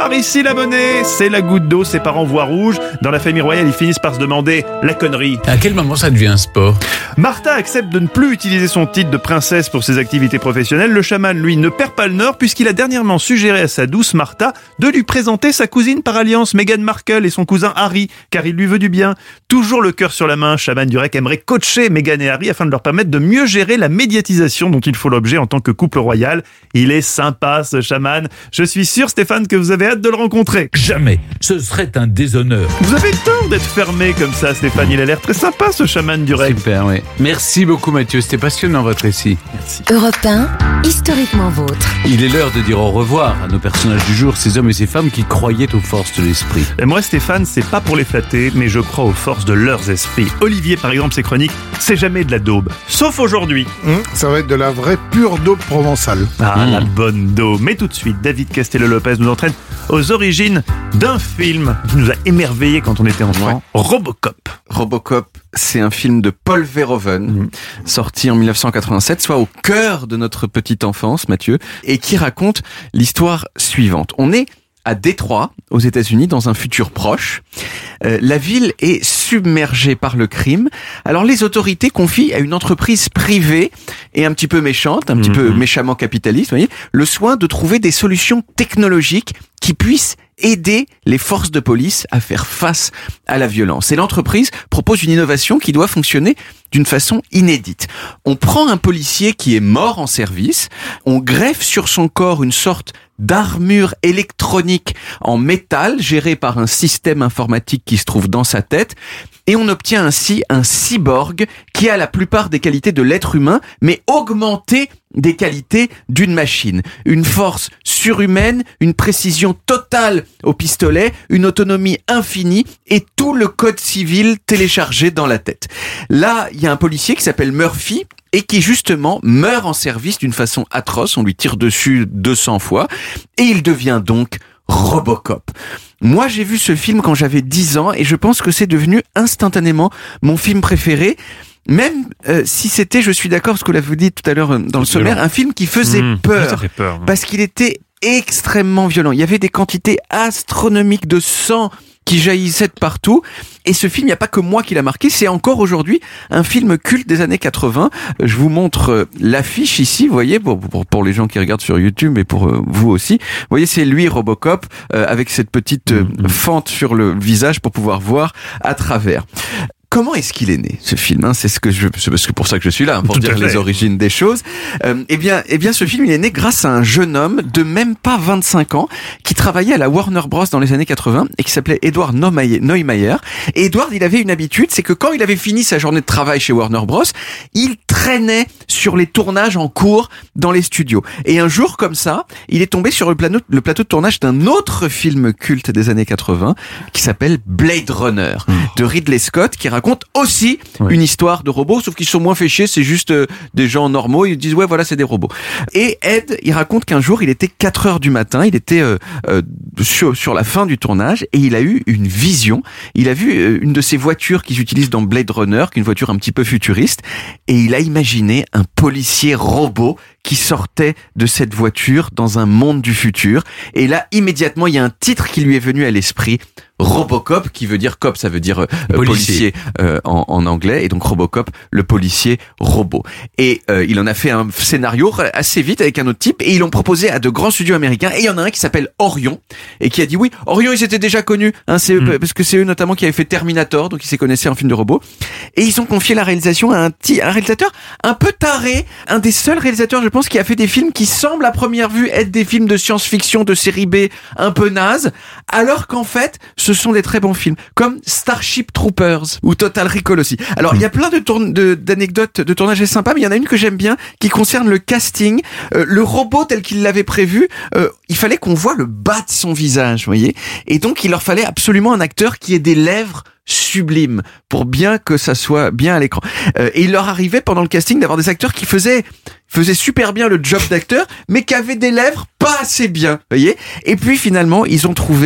Par ici la monnaie, c'est la goutte d'eau, ses parents voient rouge. Dans la famille royale, ils finissent par se demander la connerie.
À quel moment ça devient un sport?
Martha accepte de ne plus utiliser son titre de princesse pour ses activités professionnelles. Le chaman, lui, ne perd pas le nord puisqu'il a dernièrement suggéré à sa douce Martha de lui présenter sa cousine par alliance, Meghan Markle, et son cousin Harry, car il lui veut du bien. Toujours le cœur sur la main, Chaman Durek aimerait coacher Meghan et Harry afin de leur permettre de mieux gérer la médiatisation dont ils font l'objet en tant que couple royal. Il est sympa, ce chaman. Je suis sûr, Stéphane, que vous avez hâte de le rencontrer.
Jamais. Ce serait un déshonneur.
Vous avez tort d'être fermé comme ça, Stéphane. Il a l'air très sympa, ce chaman Durek.
Super, oui. Merci beaucoup, Mathieu. C'était passionnant, votre récit.
Merci.
Europe un, historiquement vôtre.
Il est l'heure de dire au revoir à nos personnages du jour, ces hommes et ces femmes qui croyaient aux forces de l'esprit.
Et moi, Stéphane, c'est pas pour les flatter, mais je crois aux forces de leurs esprits. Olivier, par exemple, ses chroniques, c'est jamais de la daube. Sauf aujourd'hui.
Mmh, ça va être de la vraie pure daube provençale.
Ah,
mmh.
la bonne daube. Mais tout de suite, David Castello-Lopez nous entraîne aux origines d'un film qui nous a émerveillés quand on était enfant.
Ouais.
Robocop.
Robocop, c'est un film de Paul Verhoeven, mmh. sorti en mille neuf cent quatre-vingt-sept, soit au cœur de notre petite enfance, Mathieu, et qui raconte l'histoire suivante. On est à Détroit, aux États-Unis, dans un futur proche. Euh, la ville est submergée par le crime. Alors les autorités confient à une entreprise privée et un petit peu méchante, un mmh. petit peu méchamment capitaliste, vous voyez, le soin de trouver des solutions technologiques qui puissent aider les forces de police à faire face à la violence. Et l'entreprise propose une innovation qui doit fonctionner d'une façon inédite. On prend un policier qui est mort en service, on greffe sur son corps une sorte d'armure électronique en métal gérée par un système informatique qui se trouve dans sa tête, et on obtient ainsi un cyborg qui a la plupart des qualités de l'être humain, mais augmenté des qualités d'une machine. Une force surhumaine, une précision totale au pistolet, une autonomie infinie et tout le code civil téléchargé dans la tête. Là, il y a un policier qui s'appelle Murphy et qui justement meurt en service d'une façon atroce. On lui tire dessus deux cents fois et il devient donc Robocop. Moi, j'ai vu ce film quand j'avais dix ans et je pense que c'est devenu instantanément mon film préféré. Même euh, si c'était, je suis d'accord, ce que vous dit tout à l'heure dans le sommaire, un film qui faisait mmh, peur,
ça fait peur,
parce qu'il était extrêmement violent. Il y avait des quantités astronomiques de sang qui jaillissaient de partout. Et ce film, il n'y a pas que moi qui l'a marqué, c'est encore aujourd'hui un film culte des années quatre-vingts. Je vous montre l'affiche ici, vous voyez, pour, pour, pour les gens qui regardent sur YouTube et pour euh, vous aussi. Vous voyez, c'est lui, Robocop, euh, avec cette petite euh, mmh. fente sur le visage pour pouvoir voir à travers. Comment est-ce qu'il est né, ce film, hein? C'est ce que je, c'est parce que pour ça que je suis là, hein, pour Tout dire les origines des choses. Euh, eh bien, eh bien, ce film, il est né grâce à un jeune homme de même pas vingt-cinq ans qui travaillait à la Warner Bros dans les années quatre-vingts et qui s'appelait Edward Neumayer. Et Edward, il avait une habitude, c'est que quand il avait fini sa journée de travail chez Warner Bros, il traînait sur les tournages en cours dans les studios. Et un jour, comme ça, il est tombé sur le plateau, le plateau de tournage d'un autre film culte des années quatre-vingts qui s'appelle Blade Runner mmh. de Ridley Scott, qui raconte aussi ouais. une histoire de robots, sauf qu'ils sont moins fait chier, c'est juste euh, des gens normaux, ils disent ouais voilà c'est des robots. Et Ed, il raconte qu'un jour il était quatre heures du matin, il était euh, euh, sur, sur la fin du tournage et il a eu une vision, il a vu euh, une de ces voitures qu'ils utilisent dans Blade Runner, qui est une voiture un petit peu futuriste, et il a imaginé un policier robot qui sortait de cette voiture dans un monde du futur. Et là, immédiatement, il y a un titre qui lui est venu à l'esprit, Robocop, qui veut dire cop, ça veut dire euh, policier, policier euh, en, en anglais, et donc Robocop, le policier robot. Et euh, il en a fait un scénario assez vite avec un autre type, et ils l'ont proposé à de grands studios américains, et il y en a un qui s'appelle Orion, et qui a dit oui, Orion, ils étaient déjà connus, hein, c'est mm. parce que c'est eux notamment qui avaient fait Terminator, donc ils s'y connaissaient en film de robot, et ils ont confié la réalisation à un, petit, un réalisateur un peu taré, un des seuls réalisateurs, je pense, qui a fait des films qui semblent à première vue être des films de science-fiction de série B un peu naze, alors qu'en fait, ce sont des très bons films, comme Starship Troopers ou Total Recall aussi. Alors, il y a plein de tourne, de, d'anecdotes de tournage sympas, mais il y en a une que j'aime bien, qui concerne le casting. Euh, le robot tel qu'il l'avait prévu, euh, il fallait qu'on voit le bas de son visage, vous voyez. Et donc, il leur fallait absolument un acteur qui ait des lèvres sublimes pour bien que ça soit bien à l'écran. Euh, et il leur arrivait pendant le casting d'avoir des acteurs qui faisaient faisaient super bien le job d'acteur, mais qui avaient des lèvres pas assez bien, vous voyez. Et puis finalement, ils ont trouvé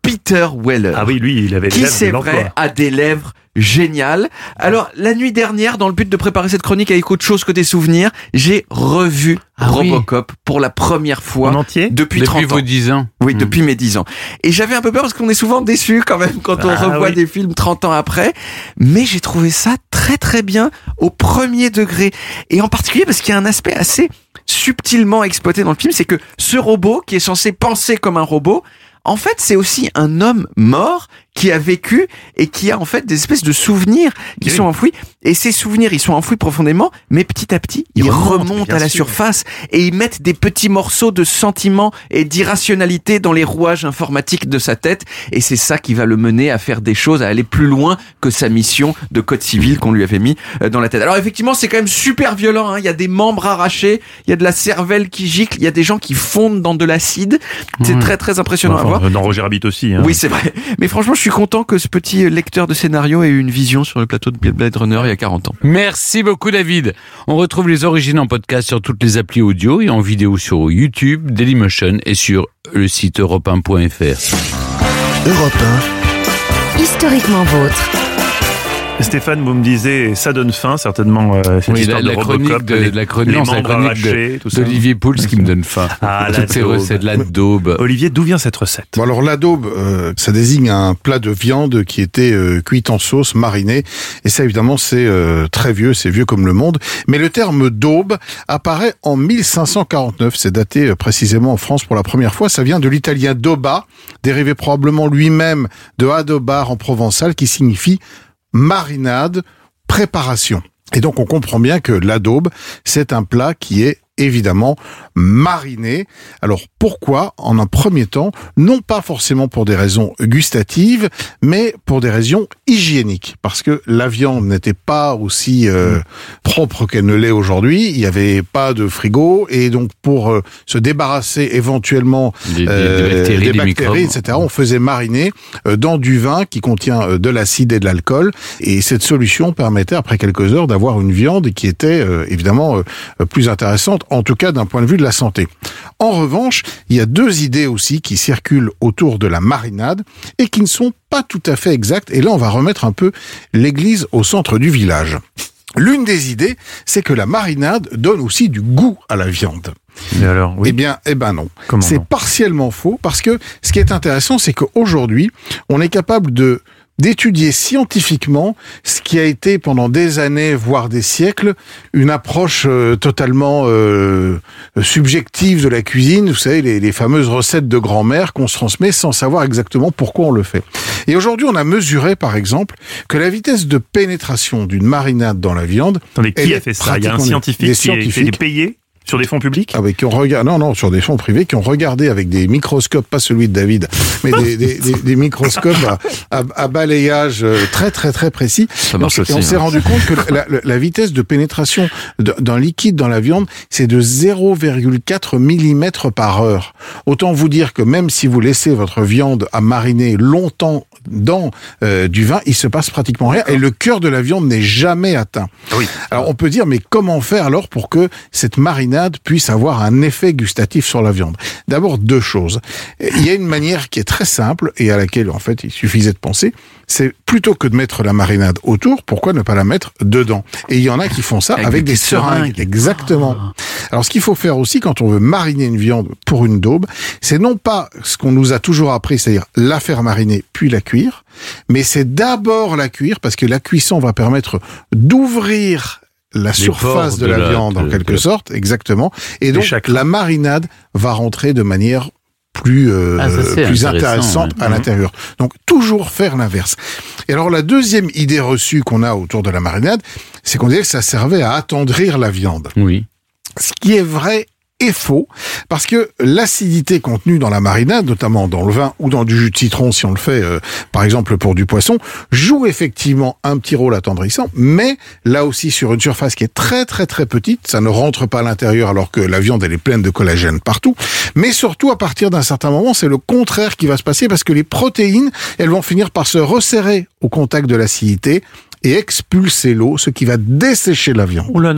Peter Weller.
Ah oui, lui, il avait les
qui
lèvres
c'est
de l'emploi.
vrai a des lèvres géniales. Alors la nuit dernière, dans le but de préparer cette chronique avec autre chose que des souvenirs, j'ai revu
Ah oui.
Robocop pour la première fois
En entier
depuis,
Depuis
trente
vos
ans.
dix ans.
Oui,
Mm.
depuis mes dix ans. Et j'avais un peu peur parce qu'on est souvent déçus quand même quand on
Ah
revoit
oui.
des films trente ans après. Mais j'ai trouvé ça très très bien au premier degré. Et en particulier parce qu'il y a un aspect assez subtilement exploité dans le film, c'est que ce robot qui est censé penser comme un robot, en fait, c'est aussi un homme mort qui a vécu et qui a en fait des espèces de souvenirs qui
Oui.
sont enfouis. Et ces souvenirs, ils sont enfouis profondément, mais petit à petit, ils,
Ils remontent,
remontent
bien
à la
sûr.
surface et ils mettent des petits morceaux de sentiments et d'irrationalité dans les rouages informatiques de sa tête. Et c'est ça qui va le mener à faire des choses, à aller plus loin que sa mission de code civil qu'on lui avait mis euh, dans la tête. Alors effectivement, c'est quand même super violent, hein. Il y a des membres arrachés, il y a de la cervelle qui gicle, il y a des gens qui fondent dans de l'acide. C'est
Ouais.
très très impressionnant
Enfin,
à voir.
dans Roger Rabbit aussi. Hein.
Oui, c'est vrai. Mais franchement, je suis content que ce petit lecteur de scénario ait eu une vision sur le plateau de Blade Runner il y a quarante ans.
Merci beaucoup David. On retrouve les origines en podcast sur toutes les applis audio et en vidéo sur YouTube, Dailymotion et sur le site europe un point f r.
Europe un.
Historiquement vôtre.
Stéphane, vous me disiez, ça donne faim, certainement, euh, cette
Oui,
histoire
la,
de
la
Robocop,
chronique de,
les,
la chronique,
les
non, c'est la
membres
chronique
arrachés,
de-
tout ça.
d'Olivier Pouls qui me donne faim.
Ah, la
Toutes ces
daube.
recettes, la daube.
Olivier, d'où vient cette recette?
Bon alors la daube, euh, ça désigne un plat de viande qui était euh, cuite en sauce, marinée, et ça évidemment c'est euh, très vieux, c'est vieux comme le monde. Mais le terme daube apparaît en mille cinq cent quarante-neuf, c'est daté euh, précisément en France pour la première fois. Ça vient de l'italien doba, dérivé probablement lui-même de adobar en provençal, qui signifie marinade, préparation. Et donc on comprend bien que l'adobe, c'est un plat qui est évidemment mariné. Alors pourquoi? En un premier temps, non pas forcément pour des raisons gustatives, mais pour des raisons hygiéniques. Parce que la viande n'était pas aussi euh, propre qu'elle ne l'est aujourd'hui. Il n'y avait pas de frigo. Et donc pour euh, se débarrasser éventuellement
Des, des-
euh,
des bactéries,
des
des
bactéries,
microbes.
et cetera, on faisait mariner euh, dans du vin qui contient euh, de l'acide et de l'alcool. Et cette solution permettait, après quelques heures, d'avoir une viande qui était euh, évidemment euh, plus intéressante, en tout cas d'un point de vue de la santé. En revanche, il y a deux idées aussi qui circulent autour de la marinade et qui ne sont pas tout à fait exactes. Et là, on va remettre un peu l'église au centre du village. L'une des idées, c'est que la marinade donne aussi du goût à la viande.
Et alors, oui.
Eh bien, eh ben non.
Comment
C'est
non
partiellement faux parce que ce qui est intéressant, c'est qu'aujourd'hui, on est capable de d'étudier scientifiquement ce qui a été pendant des années, voire des siècles, une approche euh, totalement euh, subjective de la cuisine. Vous savez, les, les fameuses recettes de grand-mère qu'on se transmet sans savoir exactement pourquoi on le fait. Et aujourd'hui, on a mesuré, par exemple, que la vitesse de pénétration d'une marinade dans la viande...
Attendez, qui
elle
a
est
fait ça? Il y a un
pratiquement-
scientifique
des
qui a été
scientifiques.
payé sur des fonds publics?
Ah, mais qui ont regardé, non, non, sur des fonds privés, qui ont regardé avec des microscopes, pas celui de David, mais des, des, des, des microscopes à, à, à balayage euh, très, très, très précis.
Ça marche
Et on,
aussi,
on s'est
hein.
rendu compte que la, la, la vitesse de pénétration de- d'un liquide dans la viande, c'est de zéro virgule quatre millimètres par heure. Autant vous dire que même si vous laissez votre viande à mariner longtemps dans euh, du vin, il se passe pratiquement rien et le cœur de la viande n'est jamais atteint.
Oui.
Alors on peut dire, mais comment faire alors pour que cette marinade puisse avoir un effet gustatif sur la viande? D'abord deux choses. Il y a une manière qui est très simple et à laquelle en fait il suffisait de penser, c'est plutôt que de mettre la marinade autour, pourquoi ne pas la mettre dedans? Et il y en a qui font ça avec,
Avec
des,
des
seringues.
seringues.
Exactement. Alors ce qu'il faut faire aussi quand on veut mariner une viande pour une daube, c'est non pas ce qu'on nous a toujours appris, c'est-à-dire la faire mariner puis la cuire, mais c'est d'abord la cuire parce que la cuisson va permettre d'ouvrir la surface
pores
de,
de
la,
la-
viande en
de-
quelque
de-
sorte, exactement. Et donc
chakras.
la marinade va rentrer de manière plus euh,
Ah, ça, c'est
plus
intéressant,
intéressante
ouais.
à l'intérieur. Donc toujours faire l'inverse. Et alors la deuxième idée reçue qu'on a autour de la marinade, c'est qu'on disait que ça servait à attendrir la viande.
Oui.
Ce qui est vrai et faux, parce que l'acidité contenue dans la marinade, notamment dans le vin ou dans du jus de citron, si on le fait, euh, par exemple pour du poisson, joue effectivement un petit rôle attendrissant, mais là aussi sur une surface qui est très très très petite, ça ne rentre pas à l'intérieur alors que la viande elle est pleine de collagène partout, mais surtout à partir d'un certain moment, c'est le contraire qui va se passer parce que les protéines, elles vont finir par se resserrer au contact de l'acidité et expulser l'eau, ce qui va dessécher la viande.
Oula non.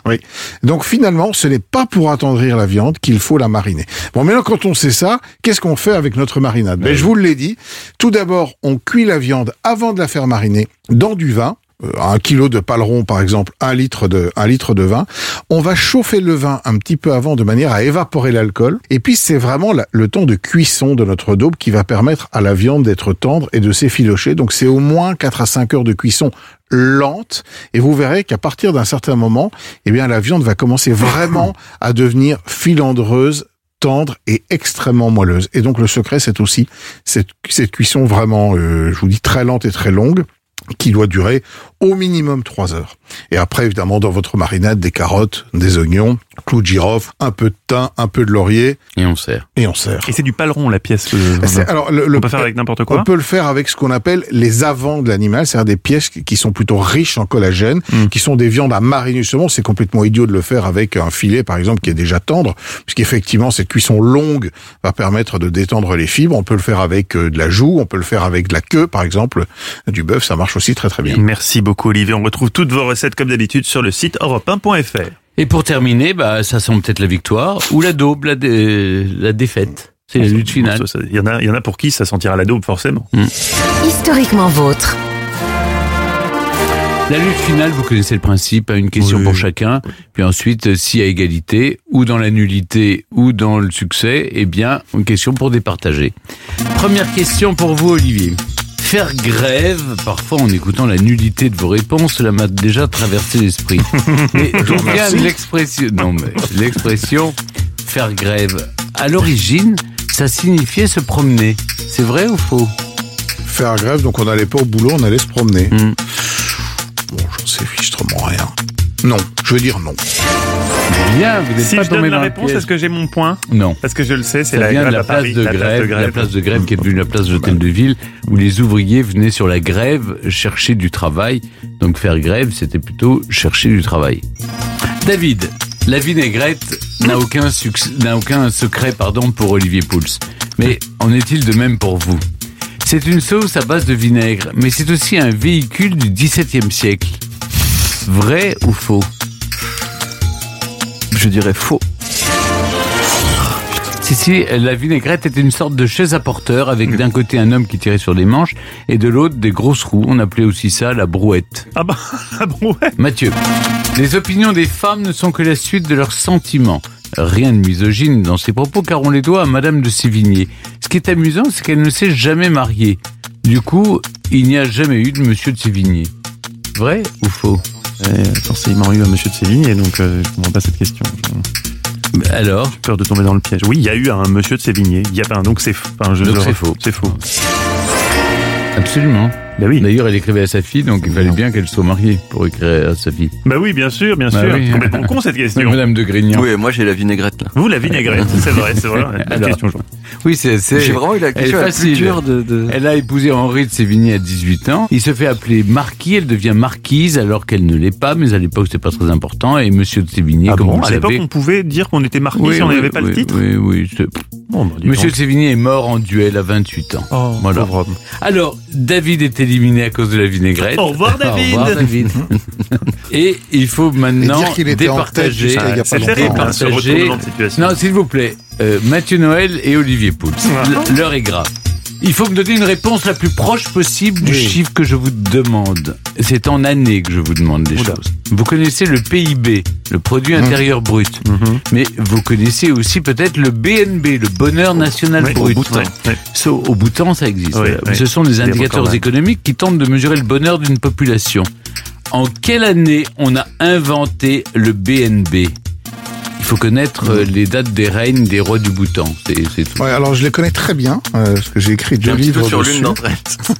Oui. Donc finalement, ce n'est pas pour attendrir la viande qu'il faut la mariner. Bon, maintenant quand on sait ça, qu'est-ce qu'on fait avec notre marinade ? Ben, je vous l'ai dit. Tout d'abord, on cuit la viande avant de la faire mariner dans du vin. Un kilo de paleron, par exemple, un litre de, un litre de vin. On va chauffer le vin un petit peu avant de manière à évaporer l'alcool. Et puis, c'est vraiment la, le temps de cuisson de notre daube qui va permettre à la viande d'être tendre et de s'effilocher. Donc, c'est au moins quatre à cinq heures de cuisson lente. Et vous verrez qu'à partir d'un certain moment, eh bien, la viande va commencer vraiment à devenir filandreuse, tendre et extrêmement moelleuse. Et donc, le secret, c'est aussi cette, cette cuisson vraiment, euh, je vous dis, très lente et très longue, qui doit durer au minimum trois heures. Et après, évidemment, dans votre marinade, des carottes, des oignons, clous de girofle, un peu de thym, un peu de laurier.
Et on sert.
Et on sert.
Et c'est du paleron, la pièce. Que...
C'est, alors, le,
on
le,
peut faire avec n'importe quoi.
On peut le faire avec ce qu'on appelle les avants de l'animal, c'est-à-dire des pièces qui sont plutôt riches en collagène, mm. qui sont des viandes à mariner justement. C'est complètement idiot de le faire avec un filet, par exemple, qui est déjà tendre, puisqu'effectivement, cette cuisson longue va permettre de détendre les fibres. On peut le faire avec de la joue, on peut le faire avec de la queue, par exemple, du bœuf. Ça marche aussi très très bien.
Merci beaucoup, Olivier. On retrouve toutes vos recettes comme d'habitude sur le site europe un point f r.
Et pour terminer, bah, ça sent peut-être la victoire ou la daube, la, dé... la défaite. C'est la lutte finale.
Il y en a, il y en a pour qui ça sentira la daube, forcément.
Mm.
Historiquement vôtre.
La lutte finale, vous connaissez le principe, une question oui. pour chacun. Puis ensuite, si à égalité, ou dans la nullité, ou dans le succès, eh bien, une question pour départager. Première question pour vous, Olivier. Faire grève, parfois en écoutant la nullité de vos réponses, cela m'a déjà traversé l'esprit. Mais d'où vient l'expression, non mais, l'expression faire grève? À l'origine, ça signifiait se promener. C'est vrai ou faux?
Faire grève, donc on n'allait pas au boulot, on allait se promener.
Mmh.
Bon, j'en sais fichtrement rien. Non, je veux dire non.
Bien, vous n'êtes
si
pas
je
tombé
donne
dans
la
le
réponse,
piège.
est-ce que j'ai mon point?
Non.
Parce que je le sais, c'est
ça
la
vient
grève
de la
à
place
Paris,
de
la
grève,
place de grève.
la place de grève qui est devenue la place de l'hôtel de ville, où les ouvriers venaient sur la grève chercher du travail. Donc faire grève, c'était plutôt chercher du travail. David, la vinaigrette n'a aucun succès, n'a aucun secret, pardon, pour Olivier Pouls. Mais en est-il de même pour vous? C'est une sauce à base de vinaigre, mais c'est aussi un véhicule du dix-septième siècle. Vrai ou faux?
Je dirais faux.
Si, si, la vinaigrette était une sorte de chaise à porteur avec d'un côté un homme qui tirait sur les manches et de l'autre des grosses roues. On appelait aussi ça la brouette.
Ah bah, la brouette.
Mathieu, les opinions des femmes ne sont que la suite de leurs sentiments. Rien de misogyne dans ses propos car on les doit à Madame de Sévigné. Ce qui est amusant, c'est qu'elle ne s'est jamais mariée. Du coup, il n'y a jamais eu de Monsieur de Sévigné. Vrai ou faux?
euh, Forcément eu un Monsieur de Sévigné, donc euh, je ne comprends pas cette question. Je...
Alors,
j'ai peur de tomber dans le piège. Oui, il y a eu un Monsieur de Sévigné. Il y a pas, donc c'est, enfin, je
donc
le...
c'est faux.
C'est faux.
Absolument.
Bah oui.
D'ailleurs, elle écrivait à sa fille, donc il fallait bien qu'elle soit mariée pour écrire à sa fille.
Bah oui, bien sûr, bien
bah
sûr.
Oui.
Complètement con cette question.
Madame de Grignan.
Oui, moi j'ai la vinaigrette là.
Vous, la vinaigrette, c'est vrai, c'est vrai. La
Alors,
question, Jean.
Oui, c'est, c'est.
J'ai vraiment eu la question
elle est
la plus dure de, de...
Elle a épousé Henri de Sévigné à dix-huit ans. Il se fait appeler marquis, elle devient marquise alors qu'elle ne l'est pas, mais à l'époque c'était pas très important. Et Monsieur de Sévigné,
ah
comme
bon,
vous le
à
savez.
l'époque, on pouvait dire qu'on était marquis
oui,
si on
oui,
n'avait pas
oui,
le titre.
Oui, oui. C'est...
Bon, bah,
Monsieur
donc.
de Sévigné est mort en duel à vingt-huit ans.
Oh,
voilà.
pauvre homme.
Alors, David est éliminé à cause de la vinaigrette.
Au revoir, David.
Au revoir, David. Et il faut maintenant
et dire qu'il était
départager.
En tête, il y a pas
c'est
longtemps.
terrible, hein, ce retournement de situation.
Non, s'il vous plaît, euh, Mathieu Noël et Olivier Pouls. L- l'heure est grave. Il faut me donner une réponse la plus proche possible du
oui.
chiffre que je vous demande. C'est en années que je vous demande des
Oula.
choses. Vous connaissez le P I B, le produit intérieur mmh. brut. Mmh. Mais vous connaissez aussi peut-être le B N B, le bonheur national
oui,
brut.
Au bout de temps. Oui.
So, au bout de temps, ça existe.
Oui,
voilà.
oui.
Ce sont des
Des
indicateurs
records,
économiques qui tentent de mesurer le bonheur d'une population. En quelle année on a inventé le B N B? Il faut connaître euh, les dates des règnes des rois du Bhoutan, c'est, c'est tout.
Ouais, alors je les connais très bien, euh, parce que j'ai écrit deux
un petit peu
livres
sur
dessus.
l'une d'entre elles.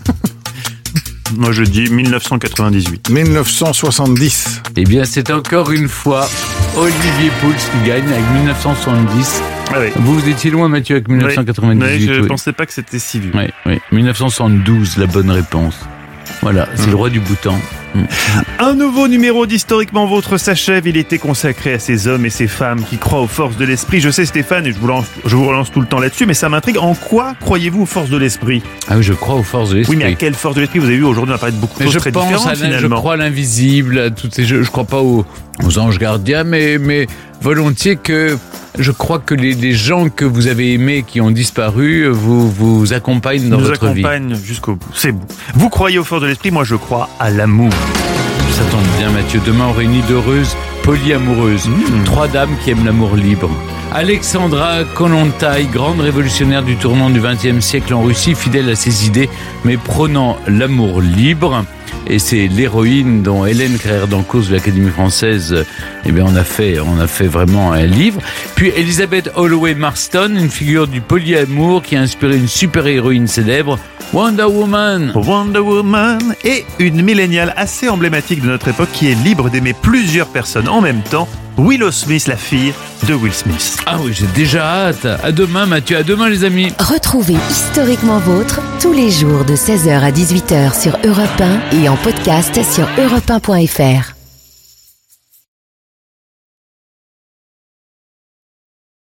Moi, je dis dix-neuf cent quatre-vingt-dix-huit.
dix-neuf cent soixante-dix.
Eh bien, c'est encore une fois Olivier Pouls qui gagne avec dix-neuf cent soixante-dix.
Ah oui.
Vous, vous étiez loin, Mathieu, avec dix-neuf cent quatre-vingt-dix-huit.
Oui, je
oui.
pensais pas que c'était si vieux.
Oui, oui. dix-neuf cent soixante-douze, la bonne réponse. Voilà, c'est mmh. le roi du Bhoutan. Mmh.
Un nouveau numéro d'Historiquement Vôtre s'achève. Il était consacré à ces hommes et ces femmes qui croient aux forces de l'esprit. Je sais Stéphane, et je vous, lance, je vous relance tout le temps là-dessus, mais ça m'intrigue. En quoi croyez-vous aux forces de l'esprit ?
Ah oui, je crois aux forces de l'esprit.
Oui, mais à quelle force de l'esprit ? Vous avez vu, aujourd'hui on a parlé de beaucoup de choses très différentes
à
finalement.
Je crois à l'invisible, à toutes ces jeux. Je crois pas aux, aux anges gardiens, mais, mais volontiers que... Je crois que les, les gens que vous avez aimés, qui ont disparu, vous, vous accompagnent dans
nous
votre vie.
Nous accompagnent jusqu'au bout. C'est bon. Vous croyez aux forces de l'esprit, moi je crois à l'amour.
Ça tombe bien, Mathieu. Demain, on réunit d'heureuses polyamoureuses. Mmh. Trois dames qui aiment l'amour libre. Alexandra Kollontai, grande révolutionnaire du tournant du vingtième siècle en Russie, fidèle à ses idées, mais prônant l'amour libre. Et c'est l'héroïne dont Hélène Carrère-Dancause de l'Académie française, eh bien, on a fait, on a fait vraiment un livre. Puis Elizabeth Holloway Marston, une figure du polyamour qui a inspiré une super-héroïne célèbre, Wonder Woman.
Wonder Woman. Et une milléniale assez emblématique de notre époque qui est libre d'aimer plusieurs personnes en même temps, Willow Smith, la fille de Will Smith.
Ah oui, j'ai déjà hâte. À demain, Mathieu. À demain, les amis.
Retrouvez Historiquement Vôtre tous les jours de seize heures à dix-huit heures sur Europe un et en podcast sur europe un point f r.